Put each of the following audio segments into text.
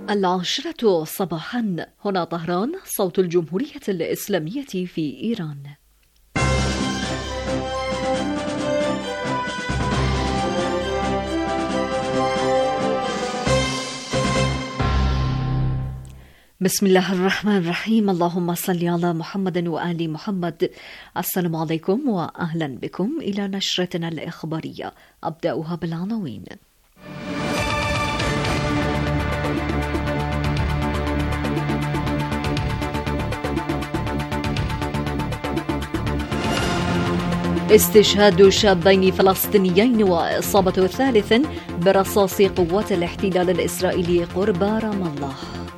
10 صباحا، هنا طهران، صوت الجمهورية الإسلامية في إيران. بسم الله الرحمن الرحيم. اللهم صل على محمد وآل محمد. السلام عليكم وأهلا بكم إلى نشرتنا الإخبارية. أبدأها بالعناوين. استشهاد شابين فلسطينيين وإصابة ثالث برصاص قوات الاحتلال الإسرائيلي قرب رام الله.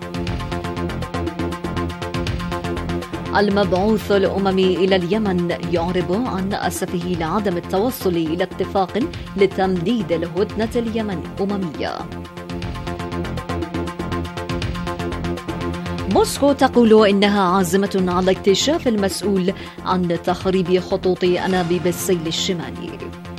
المبعوث الأممي إلى اليمن يعرب عن أسفه لعدم التوصل إلى اتفاق لتمديد الهدنة الأممية. موسكو تقول إنها عازمة على اكتشاف المسؤول عن تخريب خطوط أنابيب السيل الشمالي.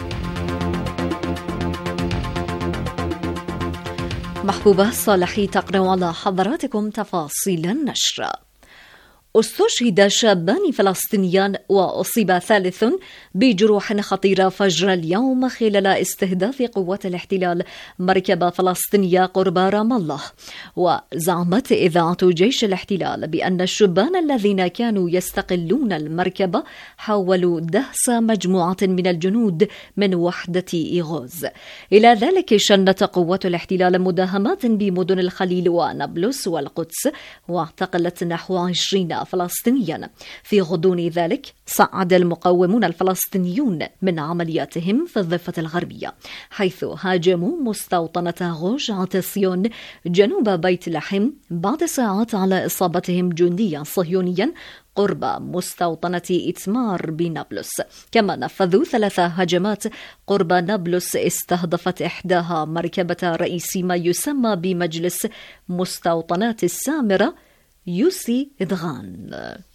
محبوبة صالحي تقرأ على حضراتكم تفاصيل النشر. استشهد شابان فلسطينيان وأصيب ثالث بجروح خطيرة فجر اليوم خلال استهداف قوات الاحتلال مركبة فلسطينية قرب رام الله. وزعمت إذاعة جيش الاحتلال بأن الشبان الذين كانوا يستقلون المركبة حاولوا دهس مجموعة من الجنود من وحدة إيغوز. إلى ذلك شنت قوات الاحتلال مداهمات بمدن الخليل ونابلس والقدس، واعتقلت نحو 20 فلسطينيا. في غضون ذلك صعد المقاومون الفلسطينيون من عملياتهم في الضفة الغربية، حيث هاجموا مستوطنة غوش عطسيون جنوب بيت لحم بعد ساعات على إصابتهم جنديا صهيونيا قرب مستوطنة إتمار بنابلس. كما نفذوا 3 هجمات قرب نابلس استهدفت إحداها مركبة رئيس ما يسمى بمجلس مستوطنات السامرة يوسي إدغان.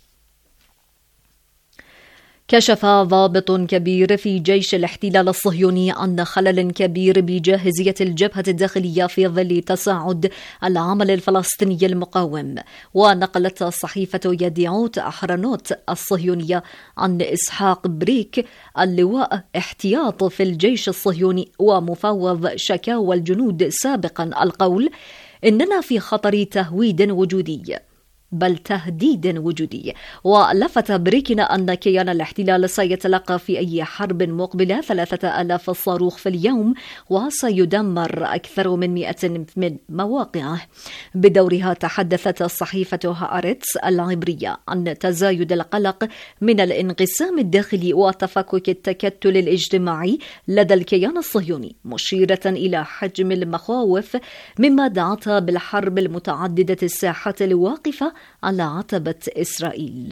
كشف ضابط كبير في جيش الاحتلال الصهيوني عن خلل كبير بجاهزية الجبهة الداخلية في ظل تصاعد العمل الفلسطيني المقاوم. ونقلت صحيفة يديعوت أحرنوت الصهيونية عن إسحاق بريك اللواء احتياط في الجيش الصهيوني ومفوض شكاوى الجنود سابقا القول: إننا في خطر تهويد وجودي، بل تهديد وجودي. ولفت بريكنا أن كيان الاحتلال سيتلقى في أي حرب مقبلة 3000 صاروخ في اليوم، وسيدمر أكثر من 100 من مواقعه. بدورها تحدثت صحيفة هآرتس العبرية عن تزايد القلق من الانقسام الداخلي وتفكك التكتل الاجتماعي لدى الكيان الصهيوني، مشيرة إلى حجم المخاوف مما دعتها بالحرب المتعددة الساحات الواقفة على عتبة إسرائيل.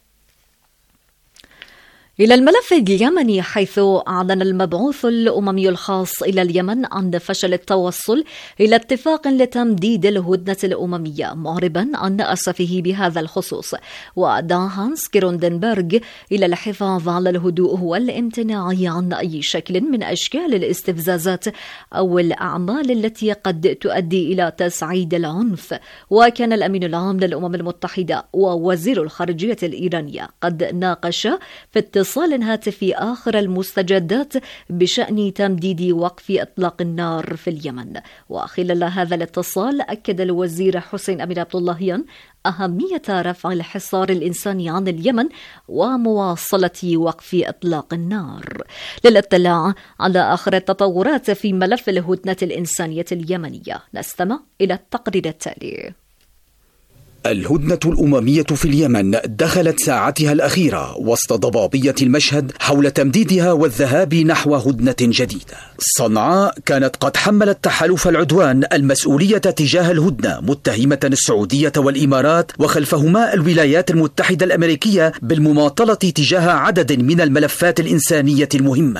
إلى الملف اليمني، حيث أعلن المبعوث الأممي الخاص إلى اليمن عن فشل التوصل إلى اتفاق لتمديد الهدنة الأممية، معربا عن أسفه بهذا الخصوص. ودعا هانس كيروندنبرغ إلى الحفاظ على الهدوء والامتناع عن أي شكل من أشكال الاستفزازات أو الأعمال التي قد تؤدي إلى تصعيد العنف. وكان الأمين العام للأمم المتحدة ووزير الخارجية الإيرانية قد ناقشا في اتصال هاتفي آخر المستجدات بشأن تمديد وقف إطلاق النار في اليمن. وخلال هذا الاتصال أكد الوزير حسين أمين عبداللهيان أهمية رفع الحصار الإنساني عن اليمن ومواصلة وقف إطلاق النار. للاطلاع على آخر التطورات في ملف الهدنة الإنسانية اليمنية، نستمع إلى التقرير التالي. الهدنة الأممية في اليمن دخلت ساعتها الأخيرة وسط ضبابية المشهد حول تمديدها والذهاب نحو هدنة جديدة. صنعاء كانت قد حملت تحالف العدوان المسؤولية تجاه الهدنة، متهمة السعودية والإمارات وخلفهما الولايات المتحدة الأمريكية بالمماطلة تجاه عدد من الملفات الإنسانية المهمة.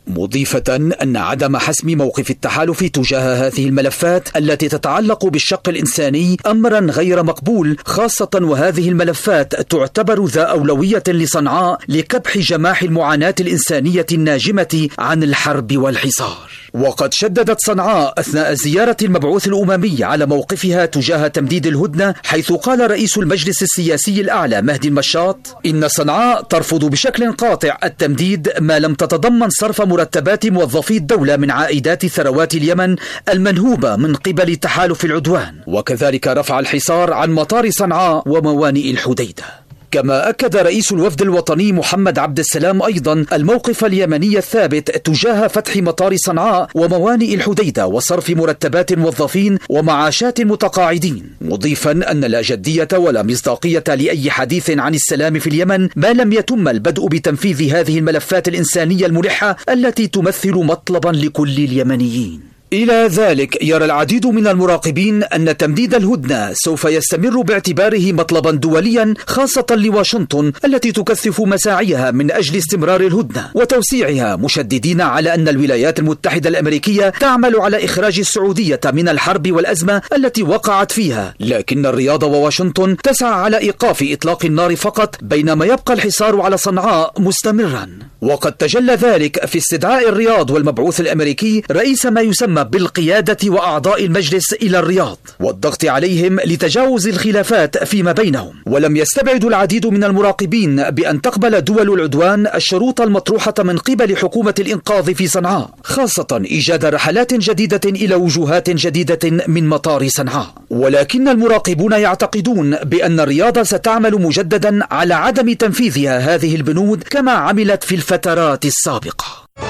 مضيفة أن عدم حسم موقف التحالف تجاه هذه الملفات التي تتعلق بالشق الإنساني أمرا غير مقبول، خاصة وهذه الملفات تعتبر ذا أولوية لصنعاء لكبح جماح المعاناة الإنسانية الناجمة عن الحرب والحصار. وقد شددت صنعاء أثناء زيارة المبعوث الأممي على موقفها تجاه تمديد الهدنة، حيث قال رئيس المجلس السياسي الأعلى مهدي المشاط إن صنعاء ترفض بشكل قاطع التمديد ما لم تتضمن صرف مرتبات موظفي الدولة من عائدات ثروات اليمن المنهوبة من قبل تحالف العدوان، وكذلك رفع الحصار عن مطار صنعاء وموانئ الحديدة. كما أكد رئيس الوفد الوطني محمد عبد السلام أيضا الموقف اليمني الثابت تجاه فتح مطار صنعاء وموانئ الحديدة وصرف مرتبات الموظفين ومعاشات المتقاعدين، مضيفا أن لا جدية ولا مصداقية لأي حديث عن السلام في اليمن ما لم يتم البدء بتنفيذ هذه الملفات الإنسانية الملحة التي تمثل مطلبا لكل اليمنيين. إلى ذلك يرى العديد من المراقبين أن تمديد الهدنة سوف يستمر باعتباره مطلبا دوليا، خاصة لواشنطن التي تكثف مساعيها من أجل استمرار الهدنة وتوسيعها، مشددين على أن الولايات المتحدة الأمريكية تعمل على إخراج السعودية من الحرب والأزمة التي وقعت فيها، لكن الرياض وواشنطن تسعى على إيقاف إطلاق النار فقط، بينما يبقى الحصار على صنعاء مستمرا. وقد تجلى ذلك في استدعاء الرياض والمبعوث الأمريكي رئيس ما يسمى بالقيادة وأعضاء المجلس إلى الرياض والضغط عليهم لتجاوز الخلافات فيما بينهم. ولم يستبعد العديد من المراقبين بأن تقبل دول العدوان الشروط المطروحة من قبل حكومة الإنقاذ في صنعاء، خاصة إيجاد رحلات جديدة إلى وجهات جديدة من مطار صنعاء. ولكن المراقبون يعتقدون بأن الرياض ستعمل مجددا على عدم تنفيذها هذه البنود كما عملت في الفترات السابقة.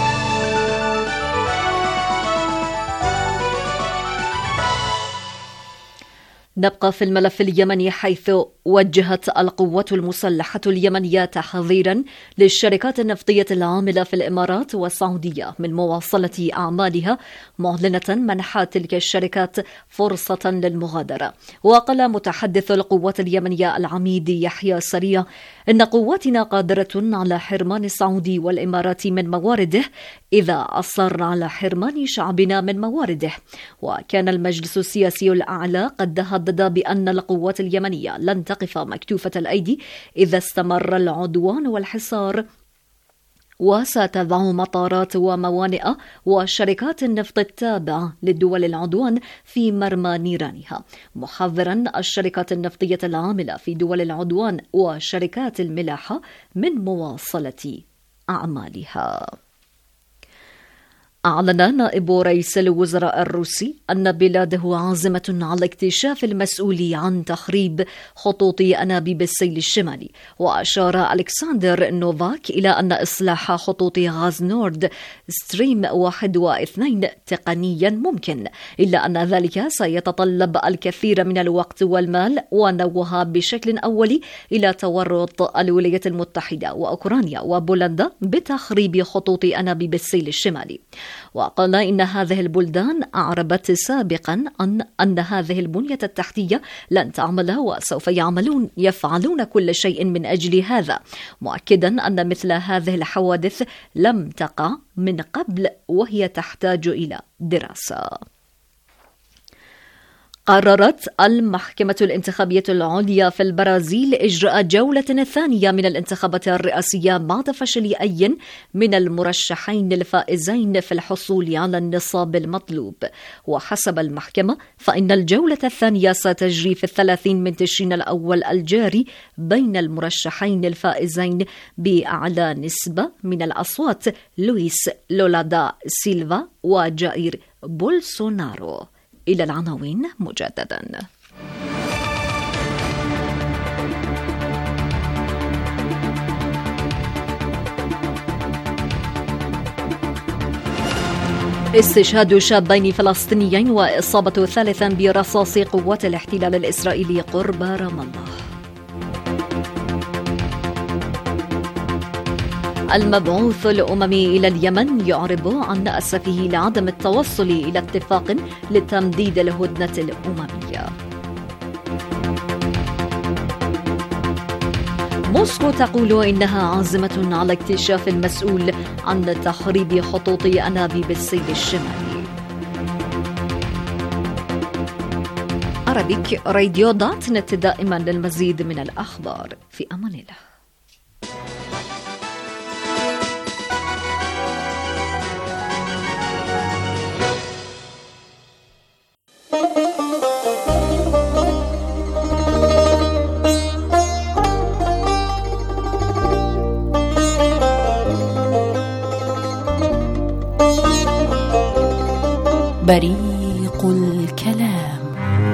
نبقى في الملف اليمني، حيث وجهت القوات المسلحة اليمنية تحذيرا للشركات النفطية العاملة في الإمارات والسعودية من مواصلة أعمالها، معلنة منح تلك الشركات فرصة للمغادرة. وقال متحدث القوات اليمنية العميد يحيى سريع إن قواتنا قادرة على حرمان السعودي والإمارات من موارده إذا أصر على حرمان شعبنا من موارده. وكان المجلس السياسي الأعلى قد هدد بأن القوات اليمنية لن تقف مكتوفة الأيدي إذا استمر العدوان والحصار، وستضع مطارات وموانئ وشركات النفط التابعة للدول العدوان في مرمى نيرانها، محذرا الشركات النفطية العاملة في دول العدوان وشركات الملاحة من مواصلة أعمالها. أعلن نائب رئيس الوزراء الروسي أن بلاده عازمة على اكتشاف المسؤول عن تخريب خطوط أنابيب السيل الشمالي. وأشار ألكسندر نوفاك إلى أن إصلاح خطوط غاز نورد ستريم 1 و2 تقنيا ممكن، إلا أن ذلك سيتطلب الكثير من الوقت والمال، ونوه بشكل أولي إلى تورط الولايات المتحدة وأوكرانيا وبولندا بتخريب خطوط أنابيب السيل الشمالي. وقال إن هذه البلدان أعربت سابقا أن هذه البنية التحتية لن تعمل وسوف يفعلون كل شيء من أجل هذا، مؤكدا أن مثل هذه الحوادث لم تقع من قبل وهي تحتاج إلى دراسة. قررت المحكمة الانتخابية العليا في البرازيل إجراء جولة ثانية من الانتخابات الرئاسية بعد فشل أي من المرشحين الفائزين في الحصول على النصاب المطلوب. وحسب المحكمة فإن الجولة الثانية ستجري في 30 من تشرين الأول الجاري بين المرشحين الفائزين بأعلى نسبة من الأصوات، لويس لولا دا سيلفا وجائر بولسونارو. إلى العناوين مجددا. استشهاد شابين فلسطينيين وإصابة ثالثا برصاص قوات الاحتلال الإسرائيلي قرب رام الله. المبعوث الأممي إلى اليمن يعرب عن أسفه لعدم التوصل إلى اتفاق لتمديد الهدنة الأممية. موسكو تقول إنها عازمة على اكتشاف المسؤول عن تخريب خطوط أنابيب الصين الشمالي. Arabic Radio.net دائما للمزيد من الأخبار. في أمان الله. بريق الكلام.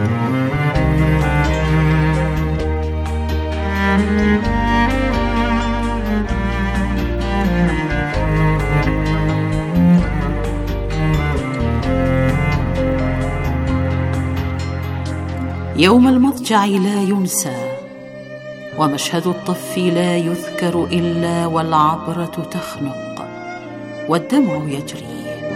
يوم المضجع لا ينسى، ومشهد الطف لا يذكر إلا والعبرة تخنق والدمع يجري.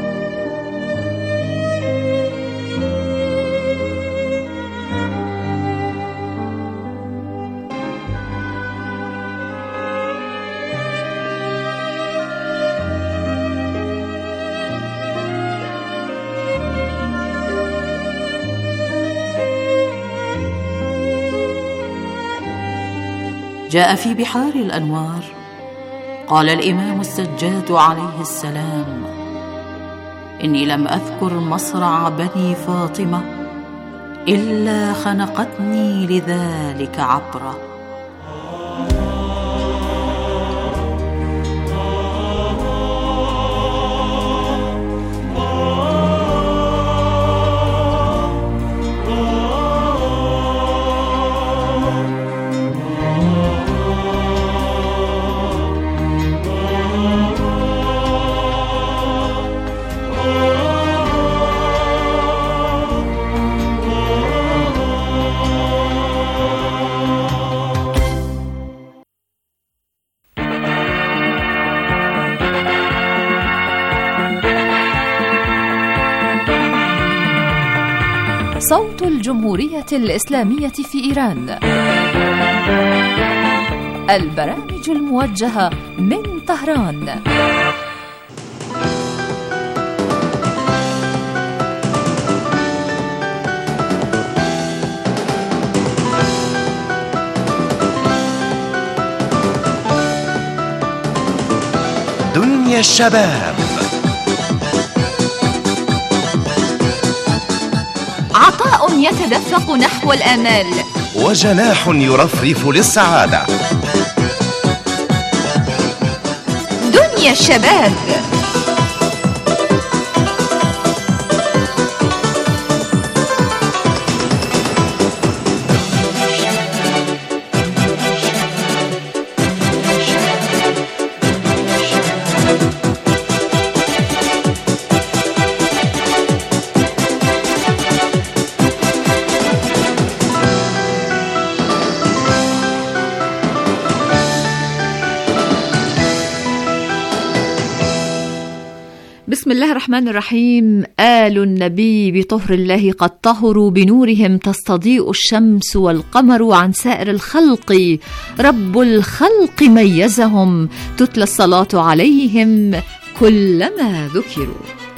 جاء في بحار الأنوار قال الإمام السجاد عليه السلام: إني لم أذكر مصرع بني فاطمة إلا خنقتني لذلك عبرة. صوت الجمهورية الإسلامية في إيران. البرامج الموجهة من طهران. دنيا الشباب. عطاء يتدفق نحو الآمال، وجناح يرفرف للسعادة. دنيا الشباب. بسم الله الرحمن الرحيم. آل النبي بطهر الله قد طهروا، بنورهم تستضيء الشمس والقمر عن سائر الخلق، رب الخلق ميزهم، تتلى الصلاة عليهم كلما ذكروا.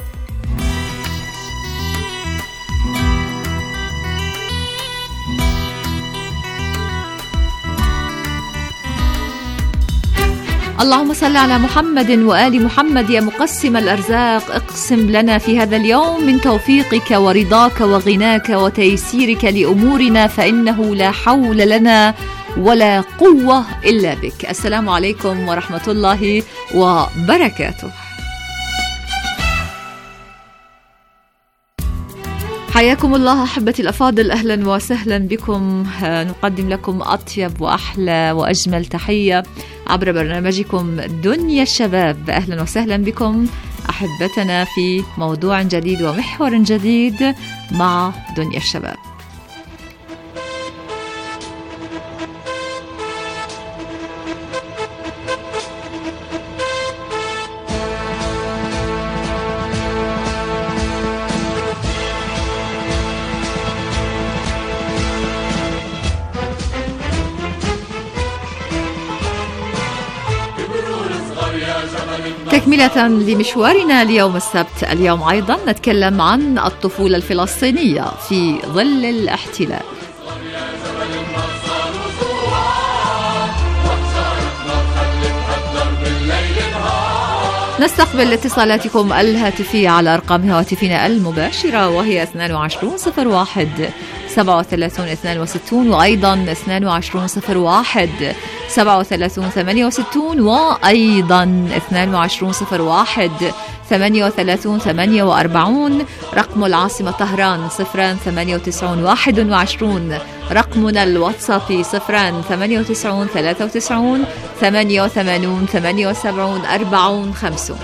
اللهم صل على محمد وآل محمد. يا مقسم الأرزاق، اقسم لنا في هذا اليوم من توفيقك ورضاك وغناك وتيسيرك لأمورنا، فإنه لا حول لنا ولا قوة إلا بك. السلام عليكم ورحمة الله وبركاته. حياكم الله أحبتي الأفاضل، أهلا وسهلا بكم. نقدم لكم أطيب وأحلى وأجمل تحية عبر برنامجكم دنيا الشباب. أهلا وسهلا بكم أحبتنا في موضوع جديد ومحور جديد مع دنيا الشباب. تكملة لمشوارنا ليوم السبت، اليوم أيضا نتكلم عن الطفولة الفلسطينية في ظل الاحتلال. نستقبل اتصالاتكم الهاتفية على أرقام هواتفنا المباشرة، وهي 2201 37 62 وأيضا 2201 37 68 وأيضا 2201 38 48. رقم العاصمة طهران 098 21. رقمنا الواتسابي 098 93 88 78 40 50.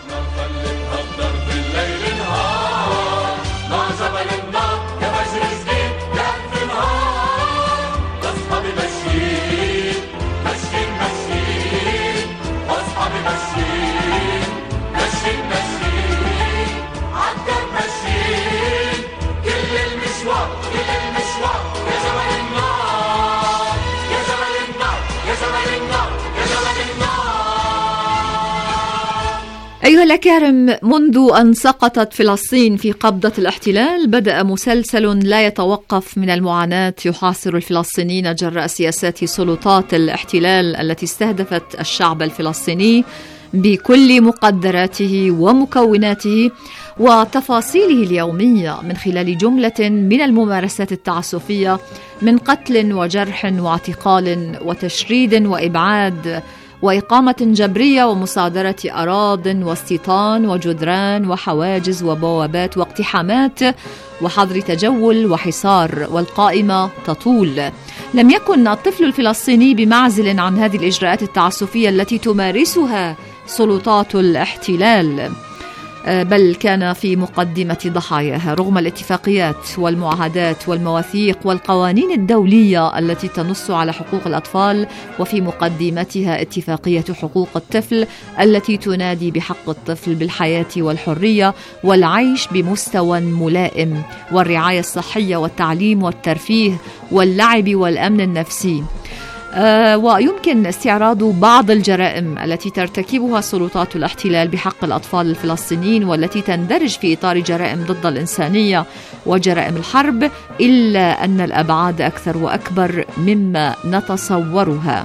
أيها الأكارم، منذ أن سقطت فلسطين في قبضة الاحتلال بدأ مسلسل لا يتوقف من المعاناة يحاصر الفلسطينيين جراء سياسات سلطات الاحتلال التي استهدفت الشعب الفلسطيني بكل مقدراته ومكوناته وتفاصيله اليومية، من خلال جملة من الممارسات التعسفية من قتل وجرح واعتقال وتشريد وإبعاد وإقامة جبرية ومصادرة أراضٍ واستيطان وجدران وحواجز وبوابات واقتحامات وحظر تجول وحصار، والقائمة تطول. لم يكن الطفل الفلسطيني بمعزل عن هذه الإجراءات التعسفية التي تمارسها سلطات الاحتلال، بل كان في مقدمة ضحاياها رغم الاتفاقيات والمعاهدات والمواثيق والقوانين الدولية التي تنص على حقوق الأطفال، وفي مقدمتها اتفاقية حقوق الطفل التي تنادي بحق الطفل بالحياة والحرية والعيش بمستوى ملائم والرعاية الصحية والتعليم والترفيه واللعب والأمن النفسي. ويمكن استعراض بعض الجرائم التي ترتكبها سلطات الاحتلال بحق الأطفال الفلسطينيين والتي تندرج في إطار جرائم ضد الإنسانية وجرائم الحرب، إلا أن الأبعاد أكثر وأكبر مما نتصورها.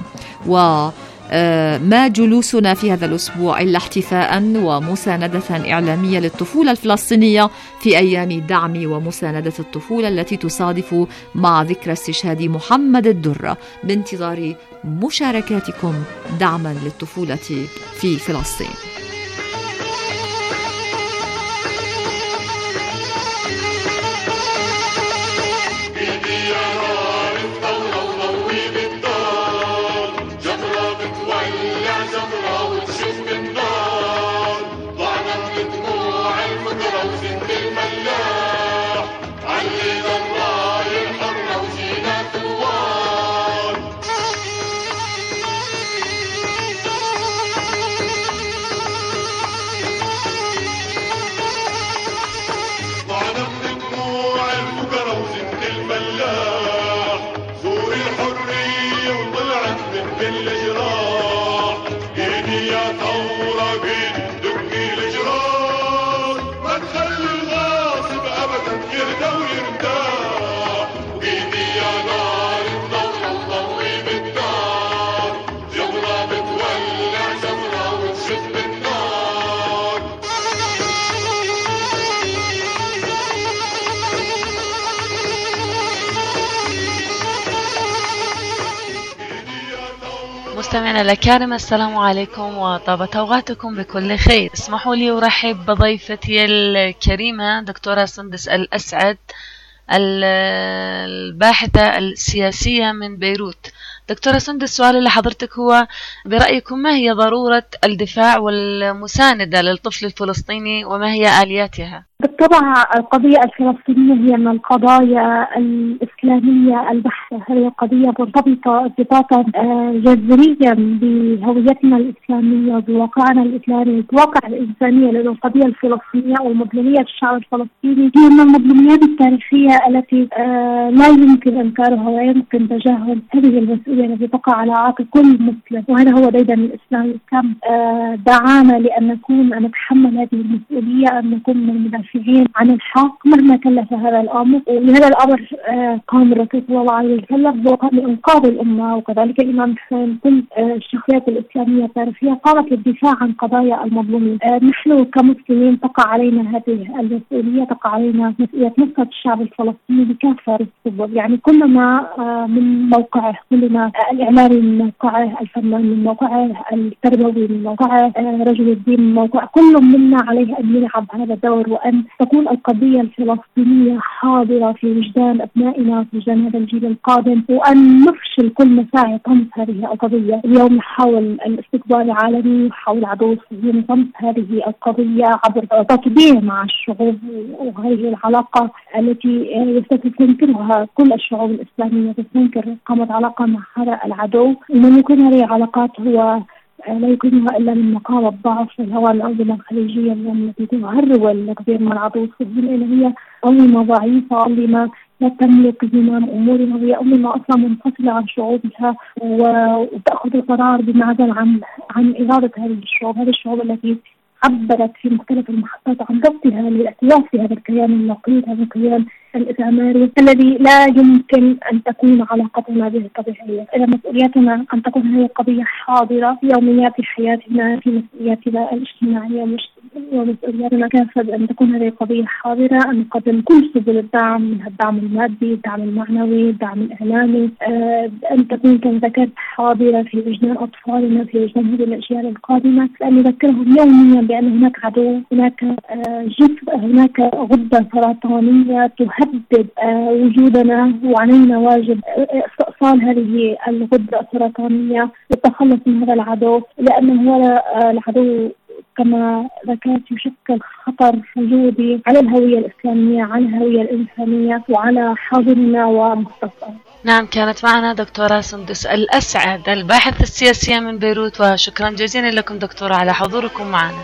ما جلوسنا في هذا الأسبوع إلا احتفاء ومساندة إعلامية للطفولة الفلسطينية في أيام دعم ومساندة الطفولة التي تصادف مع ذكرى استشهاد محمد الدرة، بانتظار مشاركاتكم دعما للطفولة في فلسطين. مستمعينا الأكارم، السلام عليكم وطابت أوقاتكم بكل خير. اسمحوا لي أرحب بضيفتي الكريمة دكتورة سندس الأسعد، الباحثة السياسية من بيروت. دكتورة سندس، سؤالي لحضرتك هو برأيكم ما هي ضرورة الدفاع والمساندة للطفل الفلسطيني وما هي آلياتها؟ بالطبع القضية الفلسطينية هي من القضايا الإسلامية البحتة، هي قضية مرتبطة ارتباطا جذريا بهويتنا الإسلامية وبواقعنا الإسلامي، بواقع الإنسانية، لأن القضية الفلسطينية ومظلومية الشعب الفلسطيني هي من المظلوميات التاريخية التي لا يمكن إنكارها ولا يمكن تجاهل هذه المسؤولية المسؤولية التي تقع على عاتق كل مسلم، وهذا هو ديدن الإسلام. الإسلام دعانا لأن نتحمل هذه المسؤولية، أن نكون من المدافعين عن الحق مهما كلف هذا الأمر. ولهذا الأمر قام الرسول صلى الله عليه وسلم وقام بإنقاذ الأمة، وكذلك الإمام حسين. كل الشخصيات الإسلامية التاريخية قامت للدفاع عن قضايا المظلومين. نحن كمسلمين تقع علينا هذه المسؤولية، تقع علينا مسؤولية نصرة الشعب الفلسطيني بكافة السبل. يعني كلما من موقعه، كلما الإعلامي من موقعه، الفنان من موقعه، التربوي من موقعه، رجل الدين من موقعه، كل منا عليه أن يلعب هذا الدور، وأن تكون القضية الفلسطينية حاضرة في وجدان أبنائنا، في وجدان هذا الجيل القادم، وأن نفشل كل مساعي طمس هذه القضية. اليوم نحاول الاستقبال العالمي وحاول عدو الصهيوني طمس هذه القضية عبر تطبيع مع الشعوب، وهذه العلاقة التي تستنكرها كل الشعوب الإسلامية، تستنكر قامت علاقة مع هذا العدو. ومن يكون هذه العلاقات هو لا يكونها إلا من مقام الضعف والهوان. الأنظمة الخليجية التي تهرول كثير من العدو الصهيوني، إن هي أنظمة ضعيفة، أنظمة لا تملك زمام أمورها، وهي أنظمة أصلا منفصلة عن شعوبها وتأخذ القرار بمعزل عن إرادة هذه الشعوب. هذه الشعوب التي عبرت في مختلف المحطات عن رفضها للاعتراف بهذا الكيان النقيض، هذا الكيان الإعماري الذي لا يمكن أن تكون علاقتنا به طبيعية. إذا مسؤوليتنا أن تكون هذه القضية حاضرة في يوميات حياتنا، في مسؤولياتنا الاجتماعية، ومسؤولياتنا كافة أن تكون هذه القضية حاضرة، أن نقدم كل سبل الدعم، منها الدعم المادي، الدعم المعنوي، الدعم الإعلامي، أن تكون كما ذكرت حاضرة في وجدان أطفالنا، في وجدان هذه الأجيال القادمة، لأن نذكرهم يوميا بأن هناك عدو، هناك هناك غدة سرطانية تهدد وجودنا، وعلينا واجب استئصال هذه الغدة السرطانية والتخلص من هذا العدو، لأن هذا العدو كما ذكرت يشكل خطر وجودي على الهوية الإسلامية، على الهوية الإنسانية، وعلى حاضرنا ومستقبلنا. نعم، كانت معنا دكتورة سندس الأسعد، الباحثة السياسية من بيروت، وشكرا جزيلا لكم دكتورة على حضوركم معنا.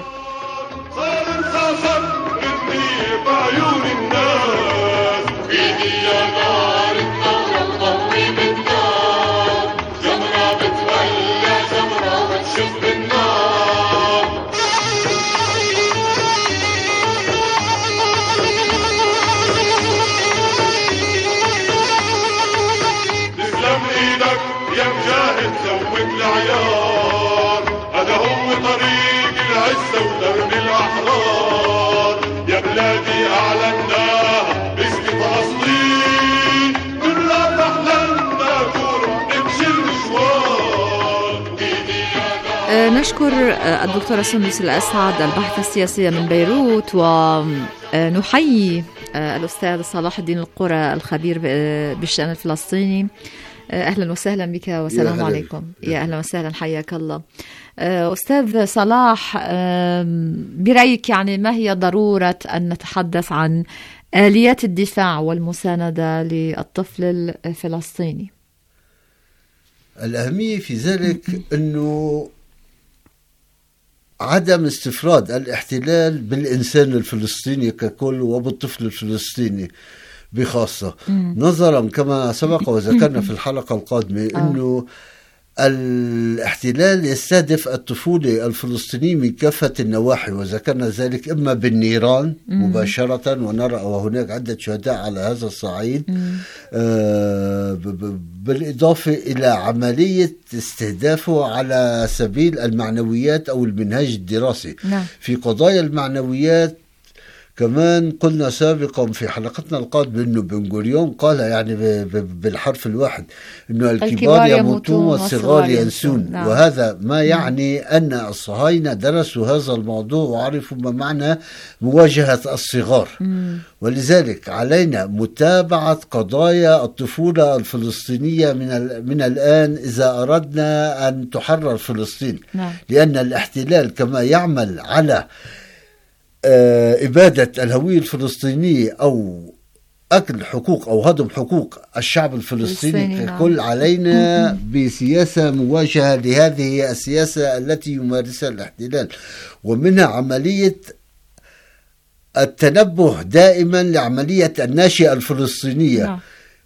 هذا هو طريق العزة ودرب الأحرار، يا بلادي أعلناها باسم فلسطين، كلنا فحلنا نروح نمشي المشوار. نشكر الدكتورة سندس الأسعد، الباحثة السياسية من بيروت، ونحيي الأستاذ صلاح الدين القرى الخبير بالشأن الفلسطيني. أهلا وسهلا بك وسلام عليكم. يا أهلا وسهلا، حياك الله. أستاذ صلاح، برأيك يعني ما هي ضرورة أن نتحدث عن آليات الدفاع والمساندة للطفل الفلسطيني؟ الأهمية في ذلك أنه عدم استفراد الاحتلال بالإنسان الفلسطيني ككل وبالطفل الفلسطيني بخاصة، نظرا كما سبق وذكرنا في الحلقة القادمة أنه الاحتلال يستهدف الطفولة الفلسطينية من كافة النواحي، وذكرنا ذلك إما بالنيران مباشرة، ونرى وهناك عدة شهداء على هذا الصعيد، بالإضافة إلى عملية استهدافه على سبيل المعنويات أو المنهج الدراسي. في قضايا المعنويات كمان قلنا سابقا في حلقتنا القادمة أنه بن غوريون قال يعني بالحرف الواحد أنه الكبار يموتون والصغار ينسون، وهذا ما يعني أن الصهاينة درسوا هذا الموضوع وعرفوا ما معنى مواجهة الصغار. ولذلك علينا متابعة قضايا الطفولة الفلسطينية من الآن إذا أردنا أن تحرر فلسطين، لأن الاحتلال كما يعمل على إبادة الهوية الفلسطينية أو أكل حقوق أو هضم حقوق الشعب الفلسطيني ككل، علينا بسياسة مواجهة لهذه السياسة التي يمارسها الاحتلال، ومنها عملية التنبه دائما لعملية الناشئة الفلسطينية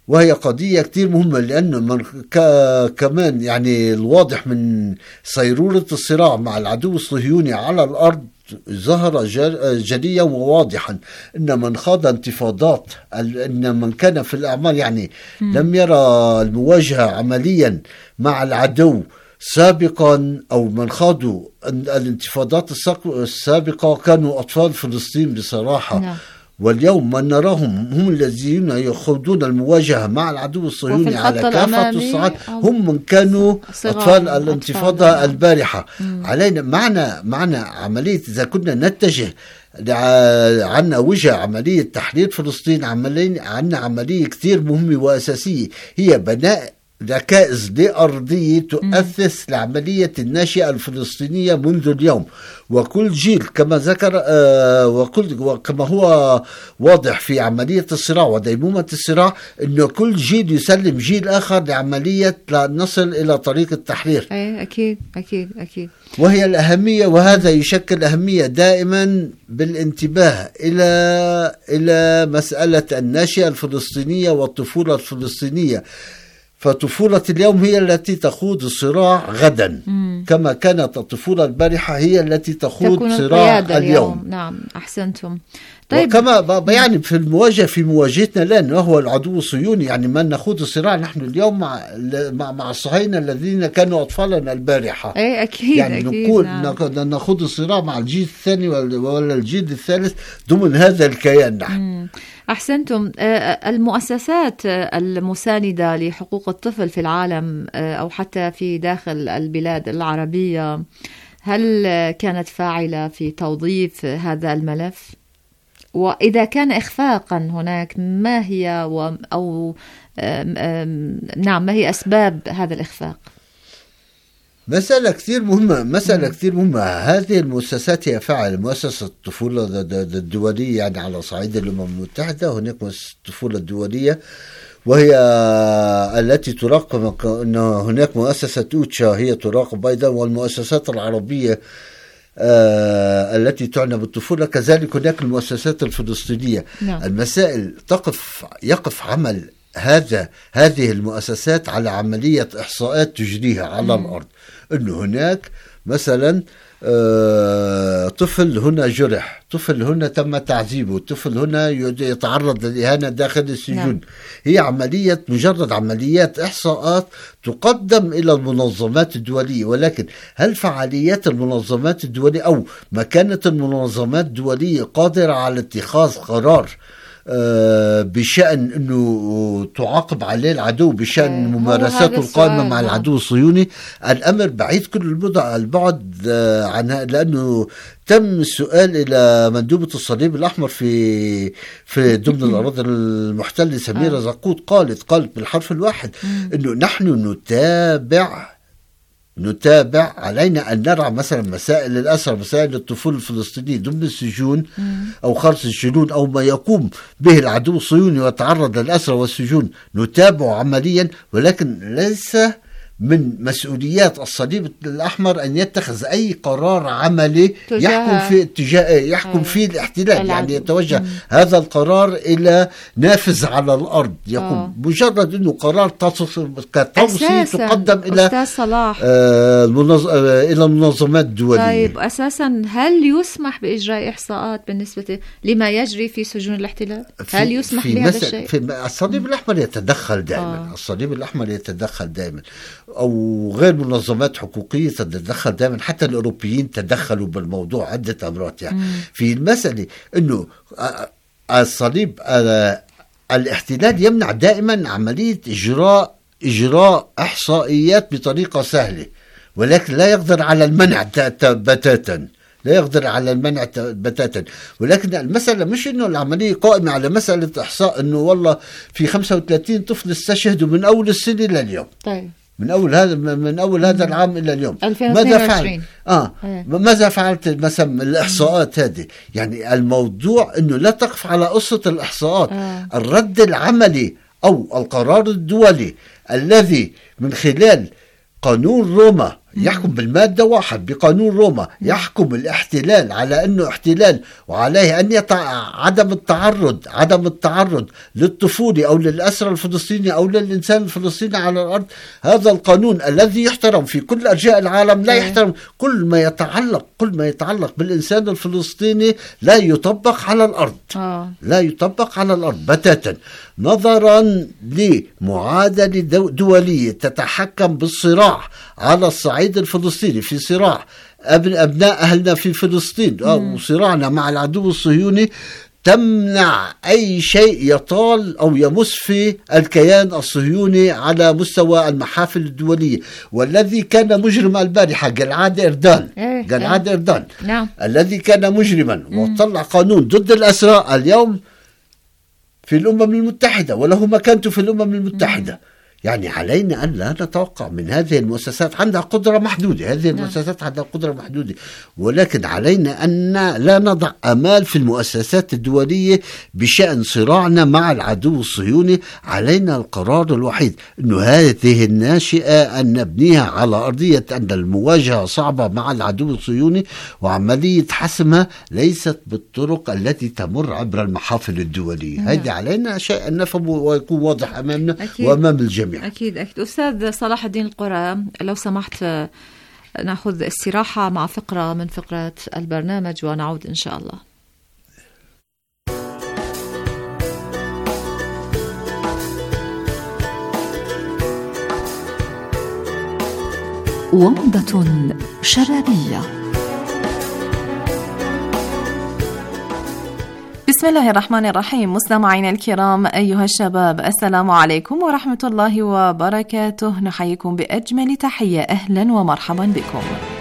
وهي قضية كتير مهمة، لأنه كمان يعني الواضح من صيرورة الصراع مع العدو الصهيوني على الأرض ظهر جليا وواضحا أن من خاض انتفاضات، أن من كان في الأعمال يعني لم يرى المواجهة عمليا مع العدو سابقا، أو من خاضوا الانتفاضات السابقة كانوا أطفال فلسطين بصراحة. واليوم من نراهم هم الذين يخوضون المواجهة مع العدو الصهيوني على كافة الصعاد، هم من كانوا أطفال الانتفاضة البارحة. علينا معنا عملية، إذا كنا نتجه عنا وجه عملية تحرير فلسطين، عنا عملية كتير مهمة وأساسية، هي بناء ركائز لأرضية تؤسس لعملية الناشئة الفلسطينية منذ اليوم. وكل جيل كما ذكر وكما هو واضح في عملية الصراع وديمومة الصراع، أنه كل جيل يسلم جيل آخر لعملية نصل إلى طريق التحرير. أكيد أكيد أكيد. وهي الأهمية، وهذا يشكل أهمية دائما بالانتباه إلى مسألة الناشئة الفلسطينية والطفولة الفلسطينية. فطفولة اليوم هي التي تخوض الصراع غدا، كما كانت الطفولة البارحة هي التي تخوض صراع اليوم. نعم، أحسنتم. طيب، وكما يعني في مواجهتنا الآن وهو العدو الصهيوني، يعني ما نخوض الصراع نحن اليوم مع الصهاينة الذين كانوا أطفالنا البارحة. أكيد يعني أكيد. نقول نخوض الصراع مع الجيل الثاني ولا الجيل الثالث ضمن هذا الكيان نحن. أحسنتم. المؤسسات المساندة لحقوق الطفل في العالم أو حتى في داخل البلاد العربية، هل كانت فاعلة في توظيف هذا الملف؟ وإذا كان إخفاقا هناك، ما هي ما هي أسباب هذا الإخفاق؟ مسألة كثير مهمة. هذه المؤسسات هي فاعلة. مؤسسة الطفولة الدولية يعني على صعيد الأمم المتحدة، هناك مؤسسة الطفولة الدولية وهي التي تراقب، أنه هناك مؤسسة أوتشا هي تراقب أيضا، والمؤسسات العربية التي تعنى بالطفولة، كذلك هناك المؤسسات الفلسطينية. المسائل يقف عمل هذه المؤسسات على عملية إحصاءات تجريها على الأرض، أنه هناك مثلا طفل هنا جرح، طفل هنا تم تعذيبه، طفل هنا يتعرض للإهانة داخل السجون. هي مجرد عمليات إحصاءات تقدم إلى المنظمات الدولية، ولكن هل فعاليات المنظمات الدولية أو مكانة المنظمات الدولية قادرة على اتخاذ قرار بشأن أنه تعاقب عليه العدو بشأن ممارساته القائمة مع العدو الصهيوني؟ الأمر بعيد كل البعد عنها، لأنه تم السؤال إلى مندوبة الصليب الأحمر في ضمن الأراضي المحتلة سميرة زقوط، قالت بالحرف الواحد أنه نحن نتابع علينا أن نرى مثلا مسائل الأسر، مسائل الطفولة الفلسطينية ضمن السجون أو خارج السجون، أو ما يقوم به العدو الصهيوني ويتعرض للأسر والسجون، نتابع عمليا، ولكن ليس من مسؤوليات الصليب الأحمر أن يتخذ أي قرار عملي يحكم فيه الاحتلال، يعني يتوجه هذا القرار إلى نافذ على الأرض، يقوم مجرد أنه قرار كتوصية تقدم إلى إلى المنظمات الدولية. طيب، أساسا هل يسمح بإجراء إحصاءات بالنسبة لما يجري في سجون الاحتلال؟ هل يسمح بهذا الشيء؟ الصليب الأحمر يتدخل دائما. الصليب الأحمر يتدخل دائما، أو غير منظمات حقوقية تتدخل دائما، حتى الأوروبيين تدخلوا بالموضوع عدة مرات. يعني في المسألة أنه الصليب الاحتلال يمنع دائما عملية إجراء إحصائيات بطريقة سهلة، ولكن لا يقدر على المنع بتاتا. ولكن المسألة مش إنه العملية قائمة على مسألة إحصاء إنه والله في 35 طفل استشهدوا من أول السنة إلى اليوم. طيب، من أول هذا العام إلى اليوم 2022. ماذا فعلت مثلا الإحصاءات هذه؟ يعني الموضوع إنه لا تقف على قصة الإحصاءات. الرد العملي أو القرار الدولي الذي من خلال قانون روما يحكم بالمادة 1 بقانون روما، يحكم الاحتلال على أنه احتلال، وعليه أن عدم التعرض للطفولة أو للأسرى الفلسطيني أو للإنسان الفلسطيني على الأرض. هذا القانون الذي يحترم في كل أرجاء العالم لا يحترم كل ما يتعلق بالإنسان الفلسطيني، لا يطبق على الأرض. لا يطبق على الأرض بتاتا، نظرا لمعادلة دولية تتحكم بالصراع على الصعيد الفلسطيني، في صراع أبناء أهلنا في فلسطين وصراعنا مع العدو الصهيوني، تمنع أي شيء يطال أو يمس في الكيان الصهيوني على مستوى المحافل الدولية. والذي كان مجرم البارحة جلعاد إردان الذي كان مجرما وطلع قانون ضد الأسرى، اليوم في الأمم المتحدة وله مكانته في الأمم المتحدة. يعني علينا أن لا نتوقع من هذه المؤسسات، عندها قدرة محدودة، هذه المؤسسات عندها قدرة محدودة، ولكن علينا أن لا نضع أمال في المؤسسات الدولية بشأن صراعنا مع العدو الصهيوني. علينا القرار الوحيد أنه هذه الناشئة أن نبنيها على أرضية أن المواجهة صعبة مع العدو الصهيوني، وعملية حسمها ليست بالطرق التي تمر عبر المحافل الدولية. هذه علينا شيء أن نفهمه ويكون واضح أمامنا وأمام الجميع. أكيد. أستاذ صلاح الدين القرى، لو سمحت نأخذ استراحة مع فقرة من فقرات البرنامج ونعود إن شاء الله. ومضة شبابية. بسم الله الرحمن الرحيم. مستمعينا الكرام أيها الشباب، السلام عليكم ورحمة الله وبركاته. نحييكم بأجمل تحية، أهلا ومرحبا بكم.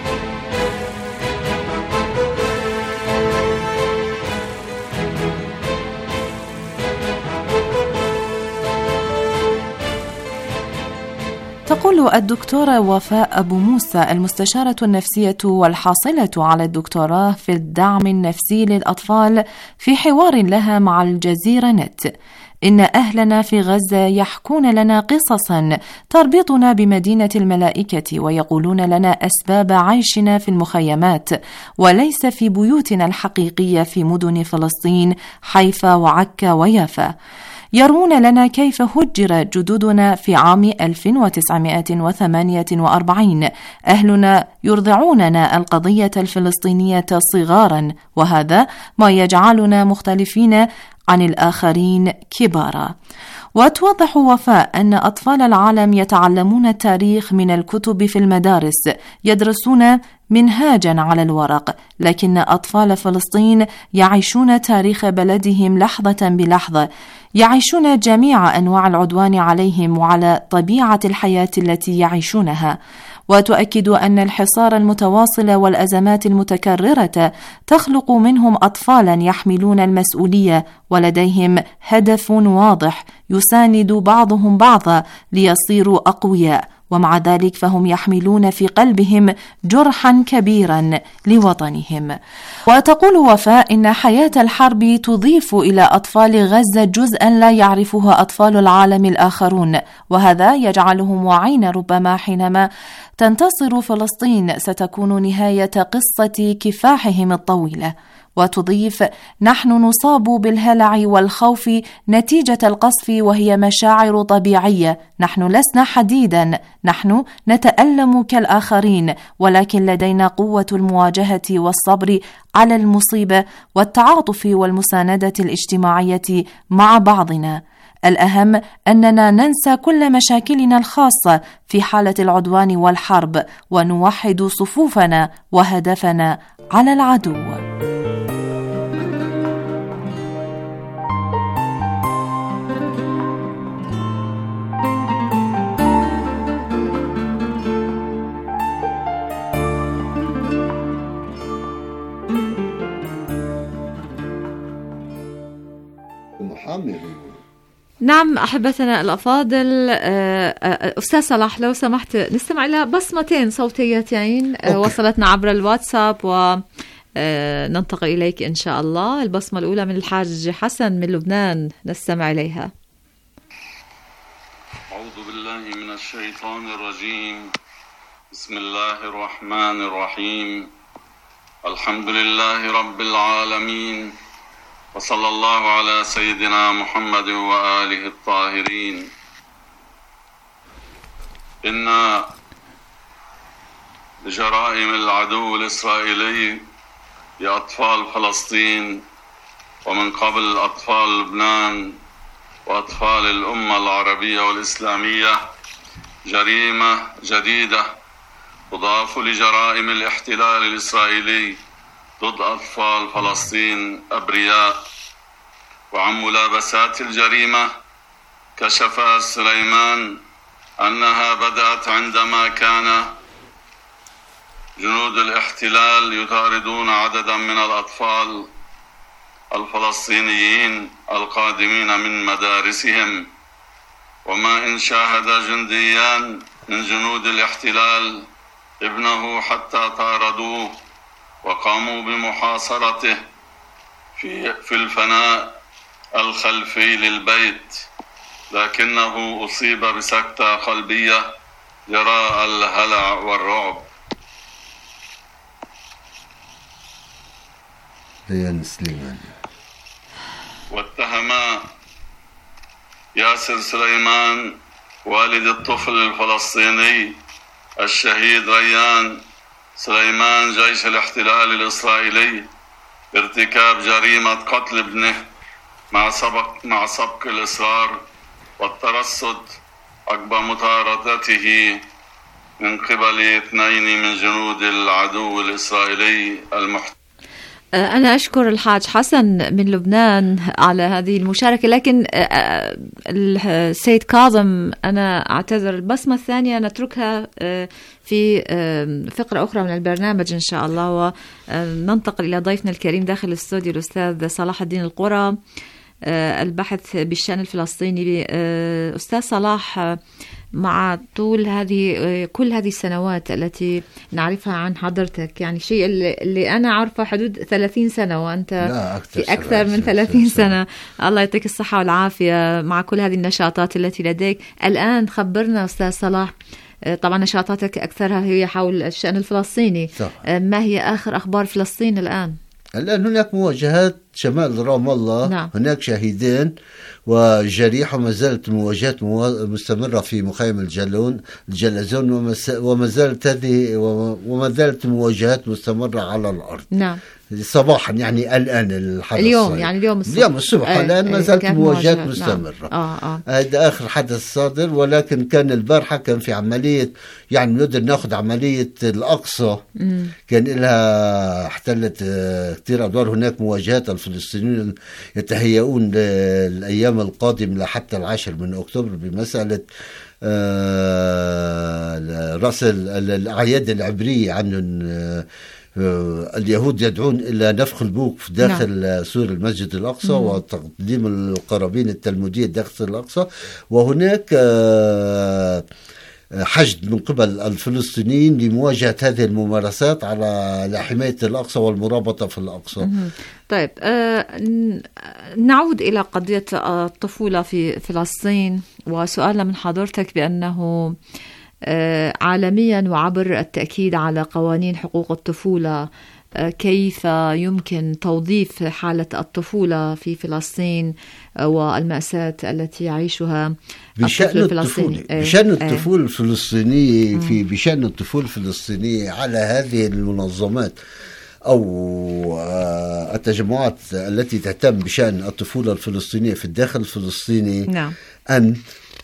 تقول الدكتورة وفاء أبو موسى المستشارة النفسية والحاصلة على الدكتوراه في الدعم النفسي للأطفال في حوار لها مع الجزيرة نت: إن أهلنا في غزة يحكون لنا قصصا تربطنا بمدينة الملائكة، ويقولون لنا أسباب عيشنا في المخيمات وليس في بيوتنا الحقيقية في مدن فلسطين حيفا وعكا ويافا. يرون لنا كيف هجر جدودنا في عام 1948. أهلنا يرضعوننا القضية الفلسطينية صغارا، وهذا ما يجعلنا مختلفين عن الآخرين كبارا. وتوضح وفاء أن أطفال العالم يتعلمون التاريخ من الكتب في المدارس، يدرسون منهاجا على الورق، لكن أطفال فلسطين يعيشون تاريخ بلدهم لحظة بلحظة، يعيشون جميع أنواع العدوان عليهم وعلى طبيعة الحياة التي يعيشونها. وتؤكد أن الحصار المتواصل والأزمات المتكررة تخلق منهم أطفالا يحملون المسؤولية ولديهم هدف واضح يساند بعضهم بعضا ليصيروا أقوياء، ومع ذلك فهم يحملون في قلبهم جرحا كبيرا لوطنهم. وتقول وفاء إن حياة الحرب تضيف إلى أطفال غزة جزءا لا يعرفها أطفال العالم الآخرون، وهذا يجعلهم واعين ربما حينما تنتصر فلسطين ستكون نهاية قصة كفاحهم الطويلة. وتضيف: نحن نصاب بالهلع والخوف نتيجة القصف، وهي مشاعر طبيعية، نحن لسنا حديدا، نحن نتألم كالآخرين، ولكن لدينا قوة المواجهة والصبر على المصيبة والتعاطف والمساندة الاجتماعية مع بعضنا. الأهم أننا ننسى كل مشاكلنا الخاصة في حالة العدوان والحرب، ونوحد صفوفنا وهدفنا على العدو. نعم أحبتنا الأفاضل، أستاذ صلاح لو سمحت نستمع إلى بصمتين صوتيتين وصلتنا عبر الواتساب وننتقل إليك إن شاء الله. البصمة الأولى من الحاج حسن من لبنان، نستمع إليها. أعوذ بالله من الشيطان الرجيم. بسم الله الرحمن الرحيم. الحمد لله رب العالمين، وصلى الله على سيدنا محمد وآله الطاهرين. إن لجرائم العدو الإسرائيلي لأطفال فلسطين، ومن قبل أطفال لبنان وأطفال الأمة العربية والإسلامية، جريمة جديدة تضاف لجرائم الاحتلال الإسرائيلي ضد أطفال فلسطين أبرياء. وعن ملابسات الجريمة كشف سليمان أنها بدأت عندما كان جنود الاحتلال يطاردون عددا من الأطفال الفلسطينيين القادمين من مدارسهم، وما إن شاهد جنديان من جنود الاحتلال ابنه حتى طاردوه وقاموا بمحاصرته في الفناء الخلفي للبيت، لكنه أصيب بسكتة قلبية جراء الهلع والرعب. واتهم ياسر سليمان والد الطفل الفلسطيني الشهيد ريان سليمان جيش الاحتلال الإسرائيلي بارتكاب جريمة قتل ابنه مع سبق الإصرار والترصد عقب مطاردته من قبل 2 من جنود العدو الإسرائيلي المحتل. أنا أشكر الحاج حسن من لبنان على هذه المشاركة، لكن السيد كاظم أنا أعتذر، البصمة الثانية نتركها في فقرة أخرى من البرنامج إن شاء الله، وننتقل إلى ضيفنا الكريم داخل الاستوديو الأستاذ صلاح الدين القرى، البحث بالشأن الفلسطيني. أستاذ صلاح، مع طول كل هذه السنوات التي نعرفها عن حضرتك، يعني شيء اللي أنا عارفة حدود 30 سنة وأنت في أكثر من 30 سنة، الله يعطيك الصحة والعافية مع كل هذه النشاطات التي لديك. الآن خبرنا أستاذ صلاح، طبعا نشاطاتك أكثرها هي حول الشأن الفلسطيني، ما هي آخر أخبار فلسطين الآن؟ الآن هناك مواجهات شمال رام الله، نعم. هناك شهيدين وجريح، وما زالت المواجهات مستمرة في مخيم الجلزون، وما زالت المواجهات مستمرة على الأرض. نعم. صباحا يعني الآن الحدث اليوم يعني اليوم الصبح الآن ما زالت المواجهات مستمرة. نعم. هذا آخر حدث صادر، ولكن كان البارحة كان في عملية، يعني نقدر ناخذ عملية الأقصى كان لها احتلت كثير أدوار. هناك مواجهات، الفلسطينيين يتهيئون الأيام القادمة لحتى 10 من أكتوبر بمسألة رأس الأعياد العبرية عن اليهود يدعون إلى نفخ البوق داخل سور المسجد الأقصى وتقديم القرابين التلمودية داخل الأقصى، وهناك حشد من قبل الفلسطينيين لمواجهة هذه الممارسات على حماية الأقصى والمرابطة في الأقصى. طيب، نعود إلى قضية الطفولة في فلسطين، وسؤالنا من حضرتك بأنه عالميا وعبر التأكيد على قوانين حقوق الطفولة، كيف يمكن توظيف حالة الطفولة في فلسطين والمأساة التي يعيشها الطفل الفلسطيني بشأن الطفولة الفلسطينية بشأن الطفولة الفلسطينية على هذه المنظمات أو التجمعات التي تهتم بشأن الطفولة الفلسطينية في الداخل الفلسطيني. نعم. أن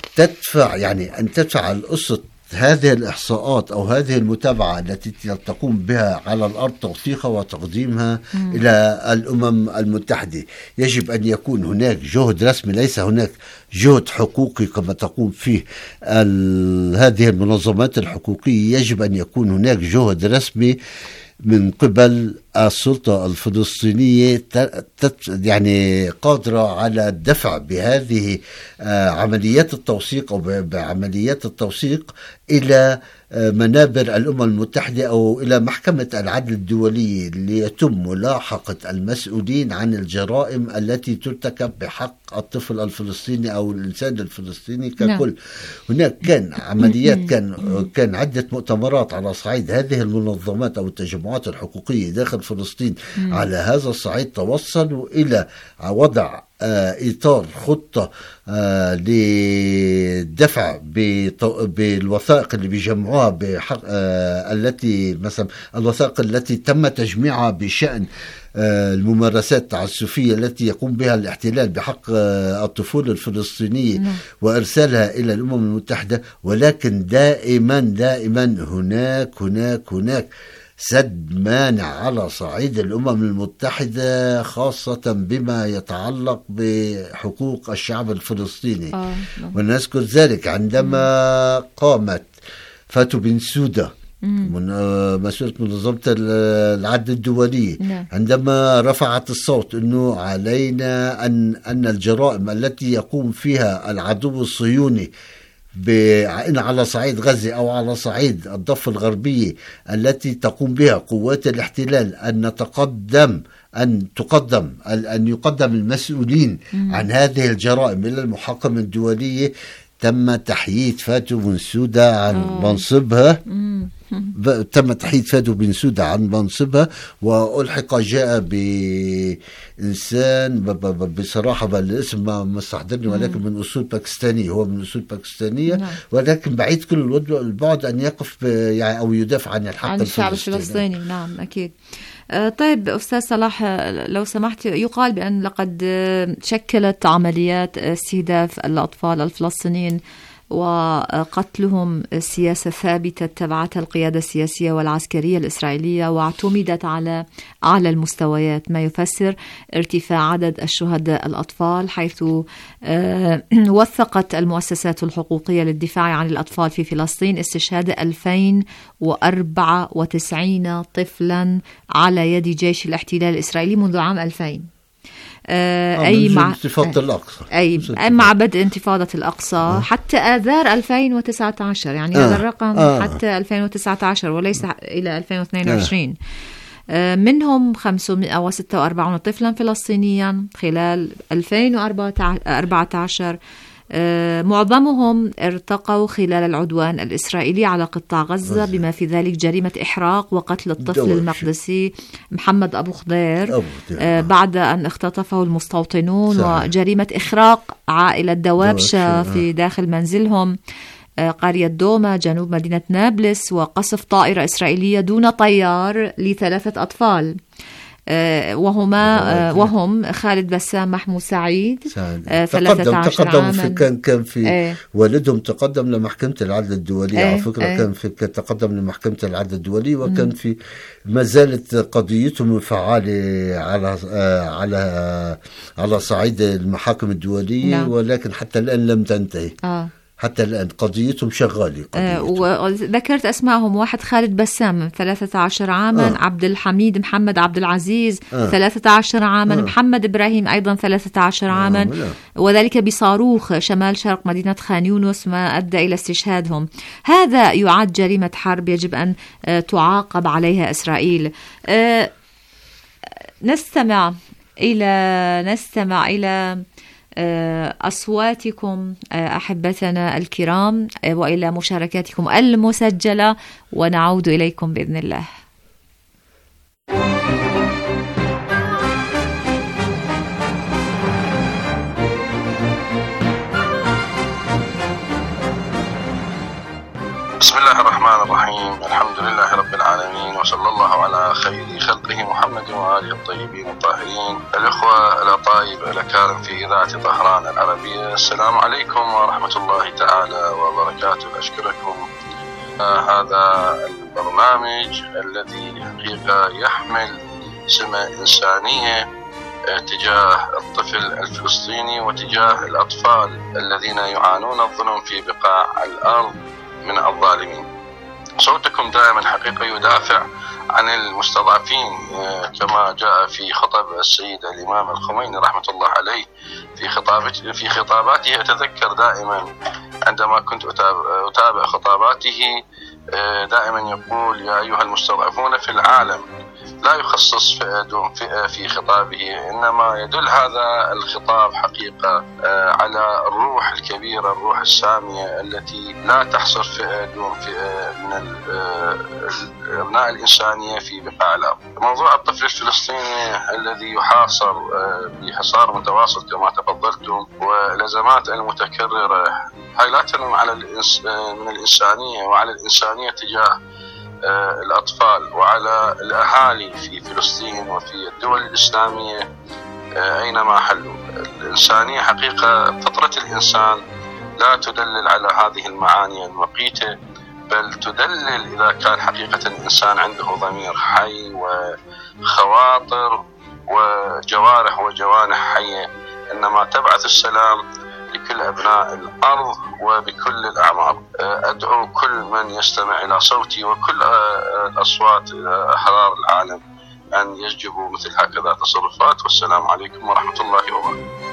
تدفع الأسرة هذه الإحصاءات أو هذه المتابعة التي تقوم بها على الأرض، توثيقها وتقديمها إلى الأمم المتحدة. يجب أن يكون هناك جهد رسمي، ليس هناك جهد حقوقي كما تقوم فيه هذه المنظمات الحقوقية. يجب أن يكون هناك جهد رسمي من قبل السلطة الفلسطينية يعني قادرة على الدفع بهذه عمليات التوثيق أو بعمليات التوثيق إلى منابر الأمم المتحدة أو إلى محكمة العدل الدولية ليتم ملاحقة المسؤولين عن الجرائم التي ترتكب بحق الطفل الفلسطيني أو الإنسان الفلسطيني ككل. هناك كان عمليات، كان عدة مؤتمرات على صعيد هذه المنظمات أو التجمعات الحقوقية داخل فلسطين. على هذا الصعيد توصلوا إلى وضع إطار خطة للدفع بالوثائق اللي بيجمعوها التي مثلا الوثائق التي تم تجميعها بشأن الممارسات التعسفية التي يقوم بها الاحتلال بحق الطفولة الفلسطينية وإرسالها إلى الأمم المتحدة. ولكن دائما هناك سد مانع على صعيد الأمم المتحدة، خاصة بما يتعلق بحقوق الشعب الفلسطيني. ونذكر ذلك عندما قامت فاتو بنسودا مسؤولة منظمة العدل الدولية، عندما رفعت الصوت أنه علينا أن الجرائم التي يقوم فيها العدو الصهيوني إن على صعيد غزة أو على صعيد الضفة الغربية التي تقوم بها قوات الاحتلال أن يقدم المسؤولين عن هذه الجرائم إلى المحاكمة الدولية، تم تحييد فاتو بنسودا عن منصبها. وألحق جاء بإنسان بصراحة بالاسم ما مستحضرني، ولكن من أصول باكستانية، هو من أصول باكستانية ولكن بعيد كل البعد أن يقف يعني أو يدافع عن الحق عن الشعب الفلسطيني. نعم أكيد. طيب أستاذ صلاح، لو سمحت، يقال بأن لقد شكلت عمليات استهداف الأطفال الفلسطينيين وقتلهم سياسة ثابتة اتبعتها القيادة السياسية والعسكرية الإسرائيلية، واعتمدت على أعلى المستويات، ما يفسر ارتفاع عدد الشهداء الأطفال، حيث وثقت المؤسسات الحقوقية للدفاع عن الأطفال في فلسطين استشهاد 2094 طفلا على يد جيش الاحتلال الإسرائيلي منذ عام 2000. أي مع بدء انتفاضة الأقصى حتى آذار 2019، يعني هذا الرقم حتى 2019 وليس إلى 2022. منهم 546 طفلا فلسطينيا خلال 2014. معظمهم ارتقوا خلال العدوان الإسرائيلي على قطاع غزة، بما في ذلك جريمة إحراق وقتل الطفل المقدسي محمد أبو خضير بعد أن اختطفه المستوطنون، وجريمة إخراق عائلة دوابشة في داخل منزلهم قرية دوما جنوب مدينة نابلس، وقصف طائرة إسرائيلية دون طيار ل3 أطفال، وهم خالد بسام محمود سعيد 13 عاما. كان في والدهم تقدم لمحكمة العدل الدولي على فكرة. كان تقدم لمحكمة العدل الدولي، وكان في ما زالت قضيتهم فعالة على صعيد المحاكم الدولية. ولكن حتى الآن لم تنتهي. حتى الآن قضيتهم شغالة. وذكرت أسمائهم: واحد خالد بسام 13 عاما، عبد الحميد محمد عبد العزيز 13 عاما، محمد إبراهيم أيضا 13 عاما، وذلك بصاروخ شمال شرق مدينة خان يونس، ما أدى إلى استشهادهم. هذا يعد جريمة حرب يجب أن تعاقب عليها إسرائيل. نستمع إلى أصواتكم أحبتنا الكرام وإلى مشاركاتكم المسجلة، ونعود إليكم بإذن الله. بسم الله الرحمن الرحيم. الحمد لله رب العالمين، وصلى الله على خير خلقه محمد وآله الطيبين الطاهرين. الأخوة الأطايب الأكارم في إذاعة طهران العربية، السلام عليكم ورحمة الله تعالى وبركاته. أشكركم هذا البرنامج الذي حقيقة يحمل سمة إنسانية تجاه الطفل الفلسطيني وتجاه الأطفال الذين يعانون الظلم في بقاع الأرض من الظالمين. صوتكم دائما حقيقة يدافع عن المستضعفين، كما جاء في خطب السيد الإمام الخميني رحمة الله عليه في خطاباته. أتذكر دائما عندما كنت أتابع خطاباته دائما يقول: يا أيها المستضعفون في العالم. لا يخصص فئة دون فئة في خطابه، إنما يدل هذا الخطاب حقيقة على الروح الكبيرة، الروح السامية التي لا تحصر فئة دون فئة من أبناء الإنسانية في بقاع الأرض. موضوع الطفل الفلسطيني الذي يحاصر بحصار متواصل كما تفضلتم، والأزمات المتكررة هاي لا تنم على من الإنسانية وعلى الإنسانية تجاه الأطفال وعلى الأهالي في فلسطين وفي الدول الإسلامية أينما حلوا. الإنسانية حقيقة فطرة الإنسان لا تدلل على هذه المعاني المقيتة، بل تدلل إذا كان حقيقة الإنسان عنده ضمير حي وخواطر وجوارح وجوانح حية، إنما تبعث السلام لكل أبناء الأرض وبكل الأعمار. أدعو كل من يستمع إلى صوتي وكل الأصوات أحرار العالم أن يجبوا مثل هكذا تصرفات. والسلام عليكم ورحمة الله وبركاته.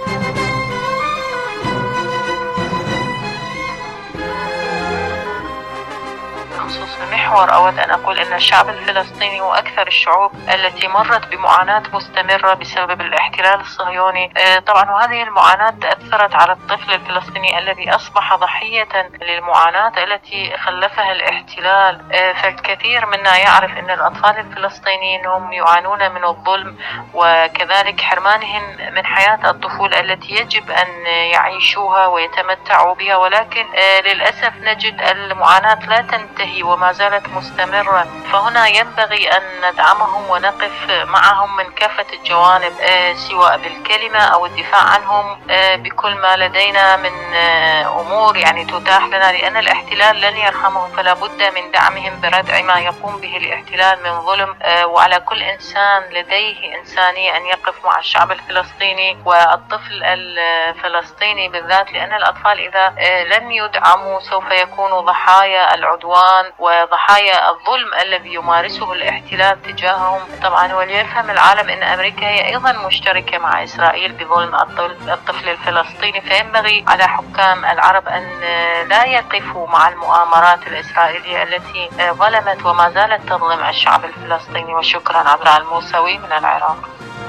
بخصوص المحور أود أن أقول أن الشعب الفلسطيني هو أكثر الشعوب التي مرت بمعاناة مستمرة بسبب الاحتلال الصهيوني. طبعا وهذه المعاناة أثرت على الطفل الفلسطيني الذي أصبح ضحية للمعاناة التي خلفها الاحتلال. فالكثير منا يعرف أن الأطفال الفلسطينيين هم يعانون من الظلم وكذلك حرمانهم من حياة الطفولة التي يجب أن يعيشوها ويتمتعوا بها، ولكن للأسف نجد المعاناة لا تنتهي وما زالت مستمرة. فهنا ينبغي أن ندعمهم ونقف معهم من كافة الجوانب، سواء بالكلمة أو الدفاع عنهم بكل ما لدينا من أمور يعني تتاح لنا، لأن الاحتلال لن يرحمهم، فلا بد من دعمهم بردع ما يقوم به الاحتلال من ظلم. وعلى كل إنسان لديه إنسانية أن يقف مع الشعب الفلسطيني والطفل الفلسطيني بالذات، لأن الأطفال إذا لم يدعموا سوف يكونوا ضحايا العدوان وضحايا الظلم الذي يمارسه الاحتلال تجاههم. طبعا وليفهم العالم أن أمريكا هي أيضا مشتركة مع إسرائيل بظلم الطفل الفلسطيني، فينبغي على حكام العرب أن لا يقفوا مع المؤامرات الإسرائيلية التي ظلمت وما زالت تظلم الشعب الفلسطيني. وشكرا. عبر الموسوي من العراق.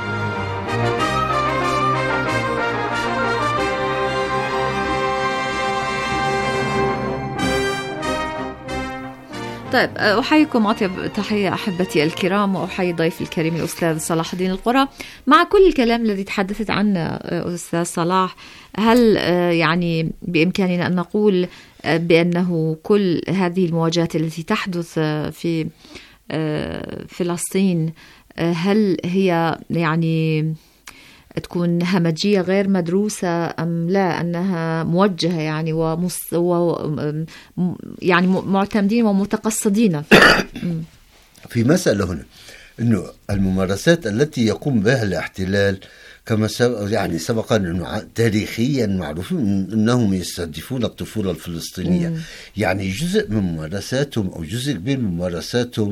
طيب، أحييكم أطيب تحية أحبتي الكرام، وأحيي ضيفي الكريم الأستاذ صلاح الدين القرى. مع كل الكلام الذي تحدثت عنه أستاذ صلاح، هل يعني بإمكاننا أن نقول بأنه كل هذه المواجهات التي تحدث في فلسطين هل هي يعني تكون همجية غير مدروسة أم لا، أنها موجهة يعني يعني معتمدين ومتقصدين؟ في مسألة هنا أنه الممارسات التي يقوم بها الاحتلال كما يعني سبقا أنه تاريخيا معروفين أنهم يستهدفون الطفولة الفلسطينية. يعني جزء من ممارساتهم أو جزء كبير من ممارساتهم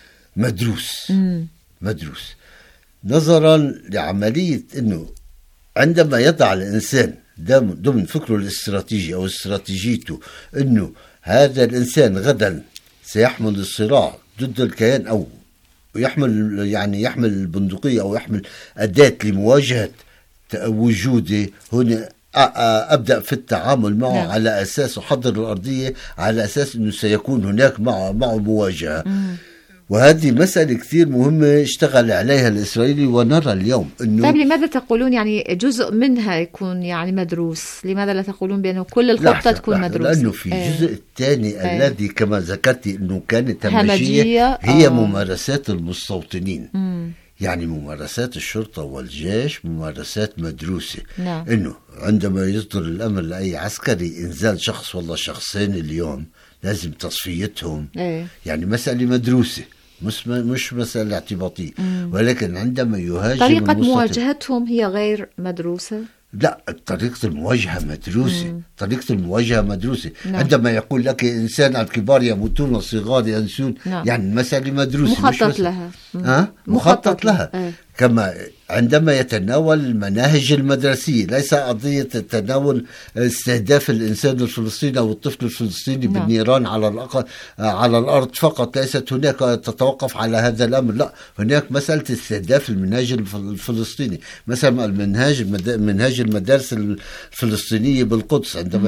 مدروس نظرا لعملية أنه عندما يضع الإنسان ضمن فكره الاستراتيجي أو استراتيجيته أنه هذا الإنسان غدا سيحمل الصراع ضد الكيان أو يحمل البندقية أو يحمل أداة لمواجهة وجوده، هنا أبدأ في التعامل معه على أساس أحضر الأرضية على أساس أنه سيكون هناك معه مواجهة. وهذه مسألة كثير مهمة اشتغل عليها الإسرائيلي، ونرى اليوم أنه طيب لماذا تقولون يعني جزء منها يكون يعني مدروس؟ لماذا لا تقولون بأنه كل الخطة تكون مدروسة؟ لأنه في الجزء الثاني الذي كما ذكرتي أنه كانت همجية هي ممارسات المستوطنين. يعني ممارسات الشرطة والجيش ممارسات مدروسة. أنه عندما يصدر الأمر لأي عسكري إنزال شخص والله شخصين اليوم لازم تصفيتهم. يعني مسألة مدروسة مش مسألة اعتباطية، ولكن عندما يهاجم طريقة مواجهتهم هي غير مدروسة. لا، طريقة المواجهة مدروسة. طريقة المواجهة مدروسة. نعم. عندما يقول لك إنسان الكبار يموتون والصغار ينسون. نعم. يعني المسألة مدروسة، مخطط لها. مخطط لها. كما عندما يتناول المناهج المدرسية، ليس قضية تناول استهداف الإنسان الفلسطيني أو الطفل الفلسطيني بالنيران على الأرض فقط. ليست هناك تتوقف على هذا الأمر، لا، هناك مسألة استهداف المنهاج الفلسطيني. مثلا منهاج المدارس الفلسطينية بالقدس، عندما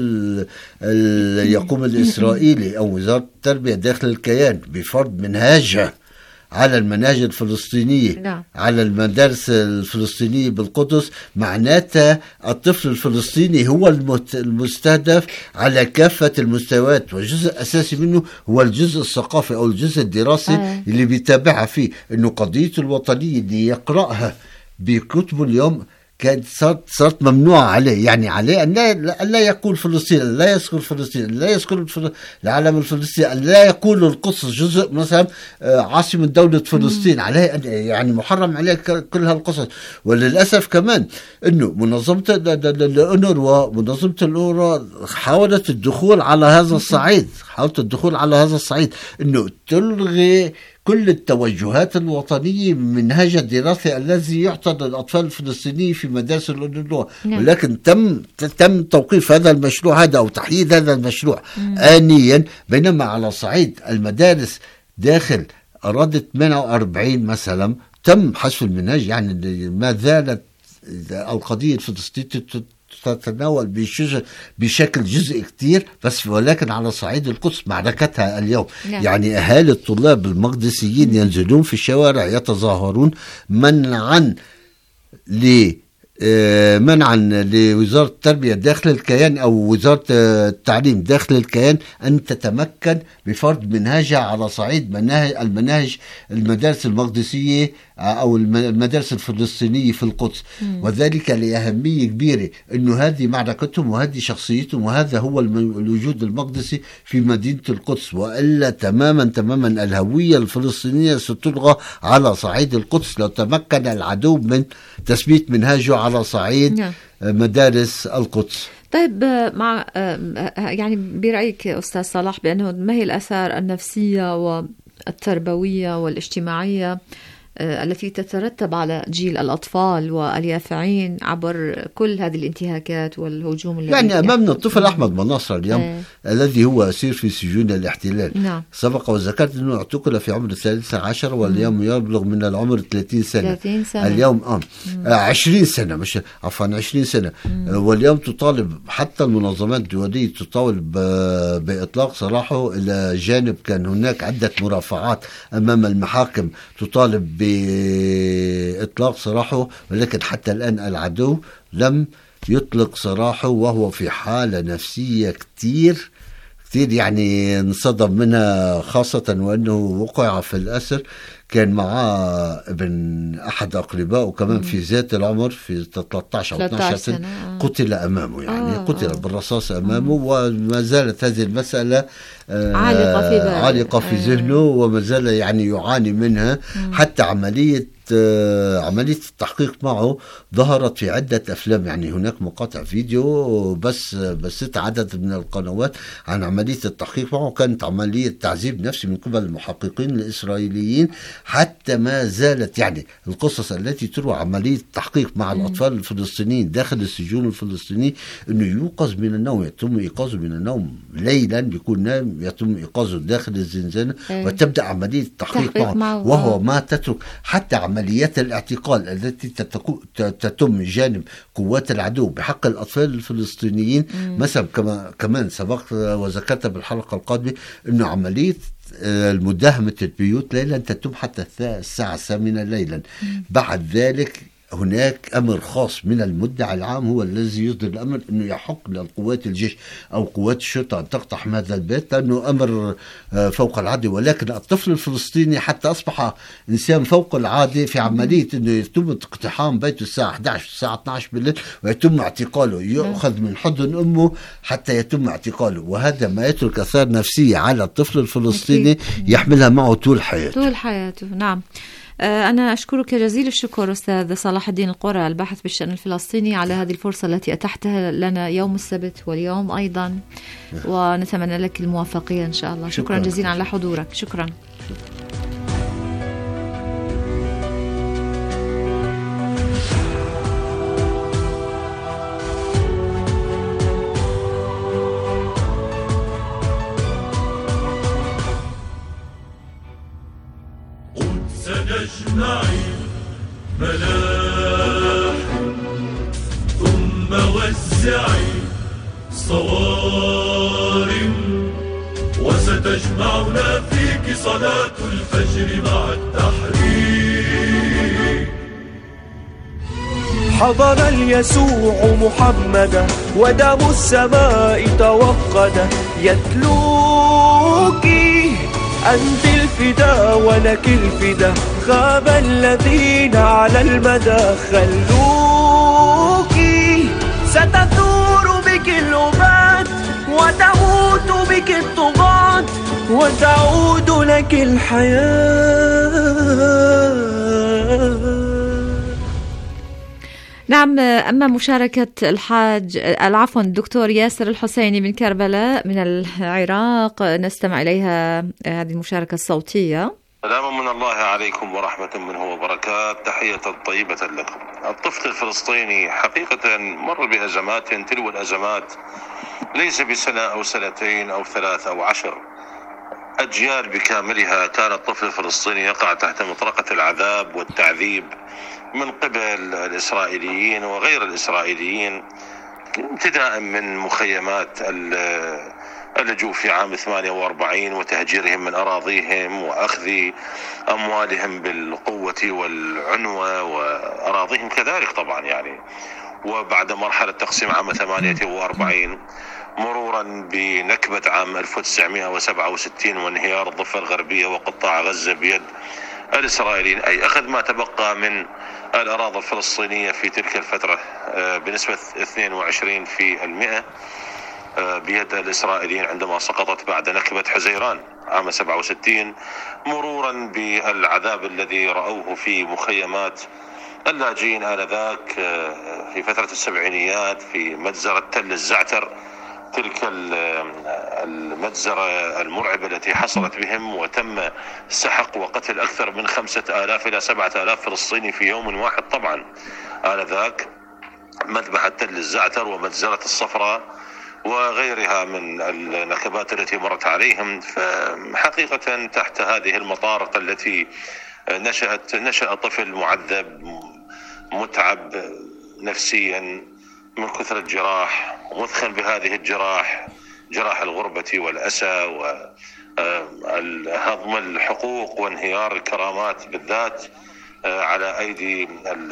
يقوم الإسرائيلي أو وزارة التربية داخل الكيان بفرض منهاجها على المناهج الفلسطينية، على المدارس الفلسطينية بالقدس، معناتها الطفل الفلسطيني هو المستهدف على كافة المستويات، والجزء الأساسي منه هو الجزء الثقافي أو الجزء الدراسي اللي بيتابعها فيه. إنه قضية الوطنية اللي يقرأها بكتبه اليوم كانت صارت ممنوعة عليه. يعني عليه أن لا يقول فلسطين، أن لا يذكر فلسطين، أن لا يذكر العالم الفلسطيني، أن لا يقول القدس جزء مثلا عاصمة دولة فلسطين. عليه أن يعني محرم عليه كل هالقصص. وللأسف كمان أنه منظمة الأونروا ومنظمة الأونروا حاولت الدخول على هذا الصعيد، أنه تلغي كل التوجهات الوطنية من منهج الدراسي الذي يعطى للأطفال الفلسطينيين في مدارس الأونروا. ولكن تم توقيف هذا المشروع أو تحييد هذا المشروع آنيا. بينما على صعيد المدارس داخل أراضي 48 مثلا تم حذف المنهج. يعني ما زالت القضية الفلسطينية تتناول بشكل جزء كتير بس، ولكن على صعيد القدس معركتها اليوم. يعني أهالي الطلاب المقدسيين ينزلون في الشوارع يتظاهرون منعا لوزارة التربية داخل الكيان أو وزارة التعليم داخل الكيان أن تتمكن بفرض منهاجها على صعيد المدارس المقدسية أو المدارس الفلسطينية في القدس. وذلك لأهمية كبيرة، أنه هذه معركتهم وهذه شخصيتهم وهذا هو الوجود المقدسي في مدينة القدس. وإلا تماما الهوية الفلسطينية ستلغى على صعيد القدس لو تمكن العدو من تثبيت منهاجه على صعيد مدارس القدس. طيب، مع يعني برأيك أستاذ صلاح بأنه ما هي الآثار النفسية والتربوية والاجتماعية التي تترتب على جيل الأطفال واليافعين عبر كل هذه الانتهاكات والهجوم يعني أمامنا الطفل أحمد مناصر اليوم الذي هو أسير في سجون الاحتلال. نعم. سبق وذكرت أنه اعتقل في عمر 13 واليوم يبلغ من العمر 30 سنة. اليوم 20 سنة مش عفوا 20 سنة. واليوم تطالب حتى المنظمات الدولية تطالب بإطلاق سراحه، إلى جانب كان هناك عدة مرافعات أمام المحاكم تطالب بإطلاق سراحه، ولكن حتى الآن العدو لم يطلق سراحه وهو في حالة نفسية كتير يعني انصدم منها، خاصة وأنه وقع في الأسر كان معاه ابن أحد أقربائه كمان في ذات العمر في 13 أو 12 سنة قتل أمامه. يعني قتل بالرصاص أمامه. وما زالت هذه المسألة عالقة في ذهنه وما زال يعني يعاني منها. حتى عملية التحقيق معه ظهرت في عدة أفلام. يعني هناك مقاطع فيديو بس عدد من القنوات عن عملية التحقيق معه. كانت عملية تعذيب نفسي من قبل المحققين الإسرائيليين. حتى ما زالت يعني القصص التي تروى عملية التحقيق مع الأطفال الفلسطينيين داخل السجون الفلسطينية، أنه يوقظ من النوم، يتم إيقاظه من النوم ليلا، بيكون نام، يتم إيقاظه داخل الزنزانة وتبدأ عملية التحقيق معه. وهو ما تترك حتى عمليات الاعتقال التي تتم جانب قوات العدو بحق الأطفال الفلسطينيين. مثلا كمان سبقت وذكرت بالحلقة القادمة أنه عملية المداهمة البيوت ليلا تتم حتى الساعة 8 ليلا. بعد ذلك هناك أمر خاص من المدعي العام هو الذي يصدر الأمر أنه يحق للقوات الجيش أو قوات الشرطة أن تقتحم هذا البيت، لأنه أمر فوق العادة. ولكن الطفل الفلسطيني حتى أصبح إنسان فوق العادة في عملية أنه يتم اقتحام بيته الساعة 11 الساعة 12 بالليل ويتم اعتقاله، يأخذ من حضن أمه حتى يتم اعتقاله. وهذا ما يترك أثار نفسية على الطفل الفلسطيني يحملها معه طول حياته. نعم. أنا أشكرك جزيل الشكر أستاذ صلاح الدين القرى الباحث بالشأن الفلسطيني على هذه الفرصة التي أتحتها لنا يوم السبت واليوم أيضا، ونتمنى لك الموفقية إن شاء الله. شكرا جزيلا على حضورك. شكرا. سنجمع ملاح ثم وزعي صوارم وستجمعنا فيك صلاة الفجر مع التحرير. حضر اليسوع محمدا ودم السماء توقد يتلوك أنت الفدا ولك الفدا غاب الذين على المدى خلوك ستثور بك الأباد وتموت بك الطغاة وتعود لك الحياة. نعم، أما مشاركة الدكتور ياسر الحسيني من كربلاء من العراق، نستمع إليها هذه المشاركة الصوتية. سلام من الله عليكم ورحمة منه وبركات، تحية طيبة لكم. الطفل الفلسطيني حقيقة مر بأزمات تلو الأزمات، ليس بسنة أو سنتين أو 3 أو 10 أجيال بكاملها كان الطفل الفلسطيني يقع تحت مطرقة العذاب والتعذيب من قبل الإسرائيليين وغير الإسرائيليين، ابتداء من مخيمات اللجوء في عام 48 وتهجيرهم من أراضيهم وأخذ أموالهم بالقوة والعنوة وأراضيهم كذلك طبعا يعني، وبعد مرحلة تقسيم عام 48 مرورا بنكبة عام 1967 وانهيار الضفة الغربية وقطاع غزة بيد الإسرائيليين، أي أخذ ما تبقى من الأراضي الفلسطينية في تلك الفترة بنسبة 22% بيد الإسرائيليين عندما سقطت بعد نكبة حزيران عام 67، مرورا بالعذاب الذي رأوه في مخيمات اللاجئين آنذاك في فترة السبعينيات في مجزرة تل الزعتر، تلك المجزرة المرعبة التي حصلت بهم، وتم سحق وقتل أكثر من 5000 إلى 7000 فلسطيني في يوم واحد طبعا آنذاك، مذبحة تل الزعتر ومجزرة الصفراء وغيرها من النكبات التي مرت عليهم. فحقيقة تحت هذه المطارق التي نشأ طفل معذب متعب نفسيا من كثرة الجراح، ومثخن بهذه الجراح، جراح الغربة والأسى وهضم الحقوق وانهيار الكرامات بالذات على أيدي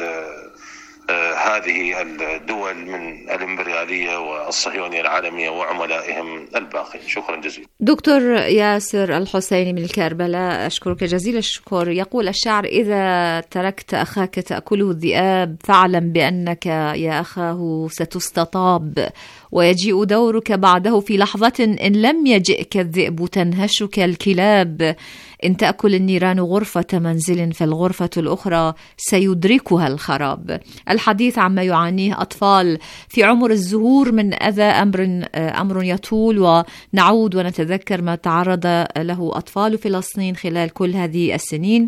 هذه الدول من الإمبريالية والصهيونية العالمية وعملائهم الباقين. شكرا جزيلا. دكتور ياسر الحسيني من كربلاء، أشكرك جزيل الشكر. يقول الشاعر: إذا تركت أخاك تأكله الذئاب فاعلم بأنك يا أخاه ستستطاب، ويجيء دورك بعده في لحظة إن لم يجئك الذئب تنهشك الكلاب. إن تأكل النيران غرفة منزل فالغرفة الأخرى سيدركها الخراب. الحديث عما يعانيه أطفال في عمر الزهور من أذى أمر يطول، ونعود ونتذكر ما تعرض له أطفال فلسطين خلال كل هذه السنين،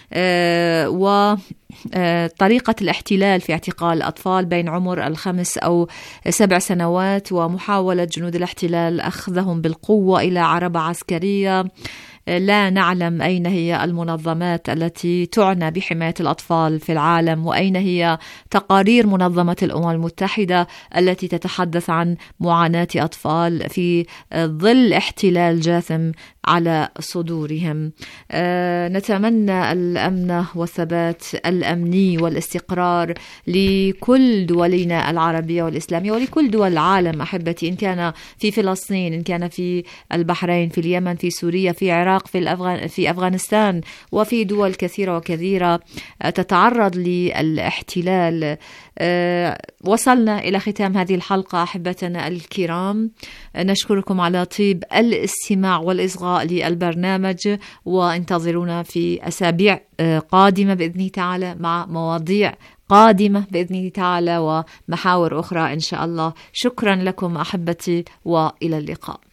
وطريقة الاحتلال في اعتقال الأطفال بين عمر 5 أو 7 سنوات، ومحاولة جنود الاحتلال أخذهم بالقوة إلى عربة عسكرية. لا نعلم أين هي المنظمات التي تعنى بحماية الأطفال في العالم، وأين هي تقارير منظمة الأمم المتحدة التي تتحدث عن معاناة أطفال في ظل احتلال جاثم على صدورهم. نتمنى الأمن والثبات الأمني والاستقرار لكل دولنا العربية والإسلامية ولكل دول العالم أحبتي، إن كان في فلسطين، إن كان في البحرين، في اليمن، في سوريا، في العراق، العراق في أفغانستان وفي دول كثيرة وكثيرة تتعرض للاحتلال. وصلنا إلى ختام هذه الحلقة أحبتنا الكرام، نشكركم على طيب الاستماع والإصغاء للبرنامج، وانتظرونا في أسابيع قادمة بإذن تعالى مع مواضيع قادمة بإذن تعالى ومحاور أخرى إن شاء الله. شكرا لكم أحبتي وإلى اللقاء.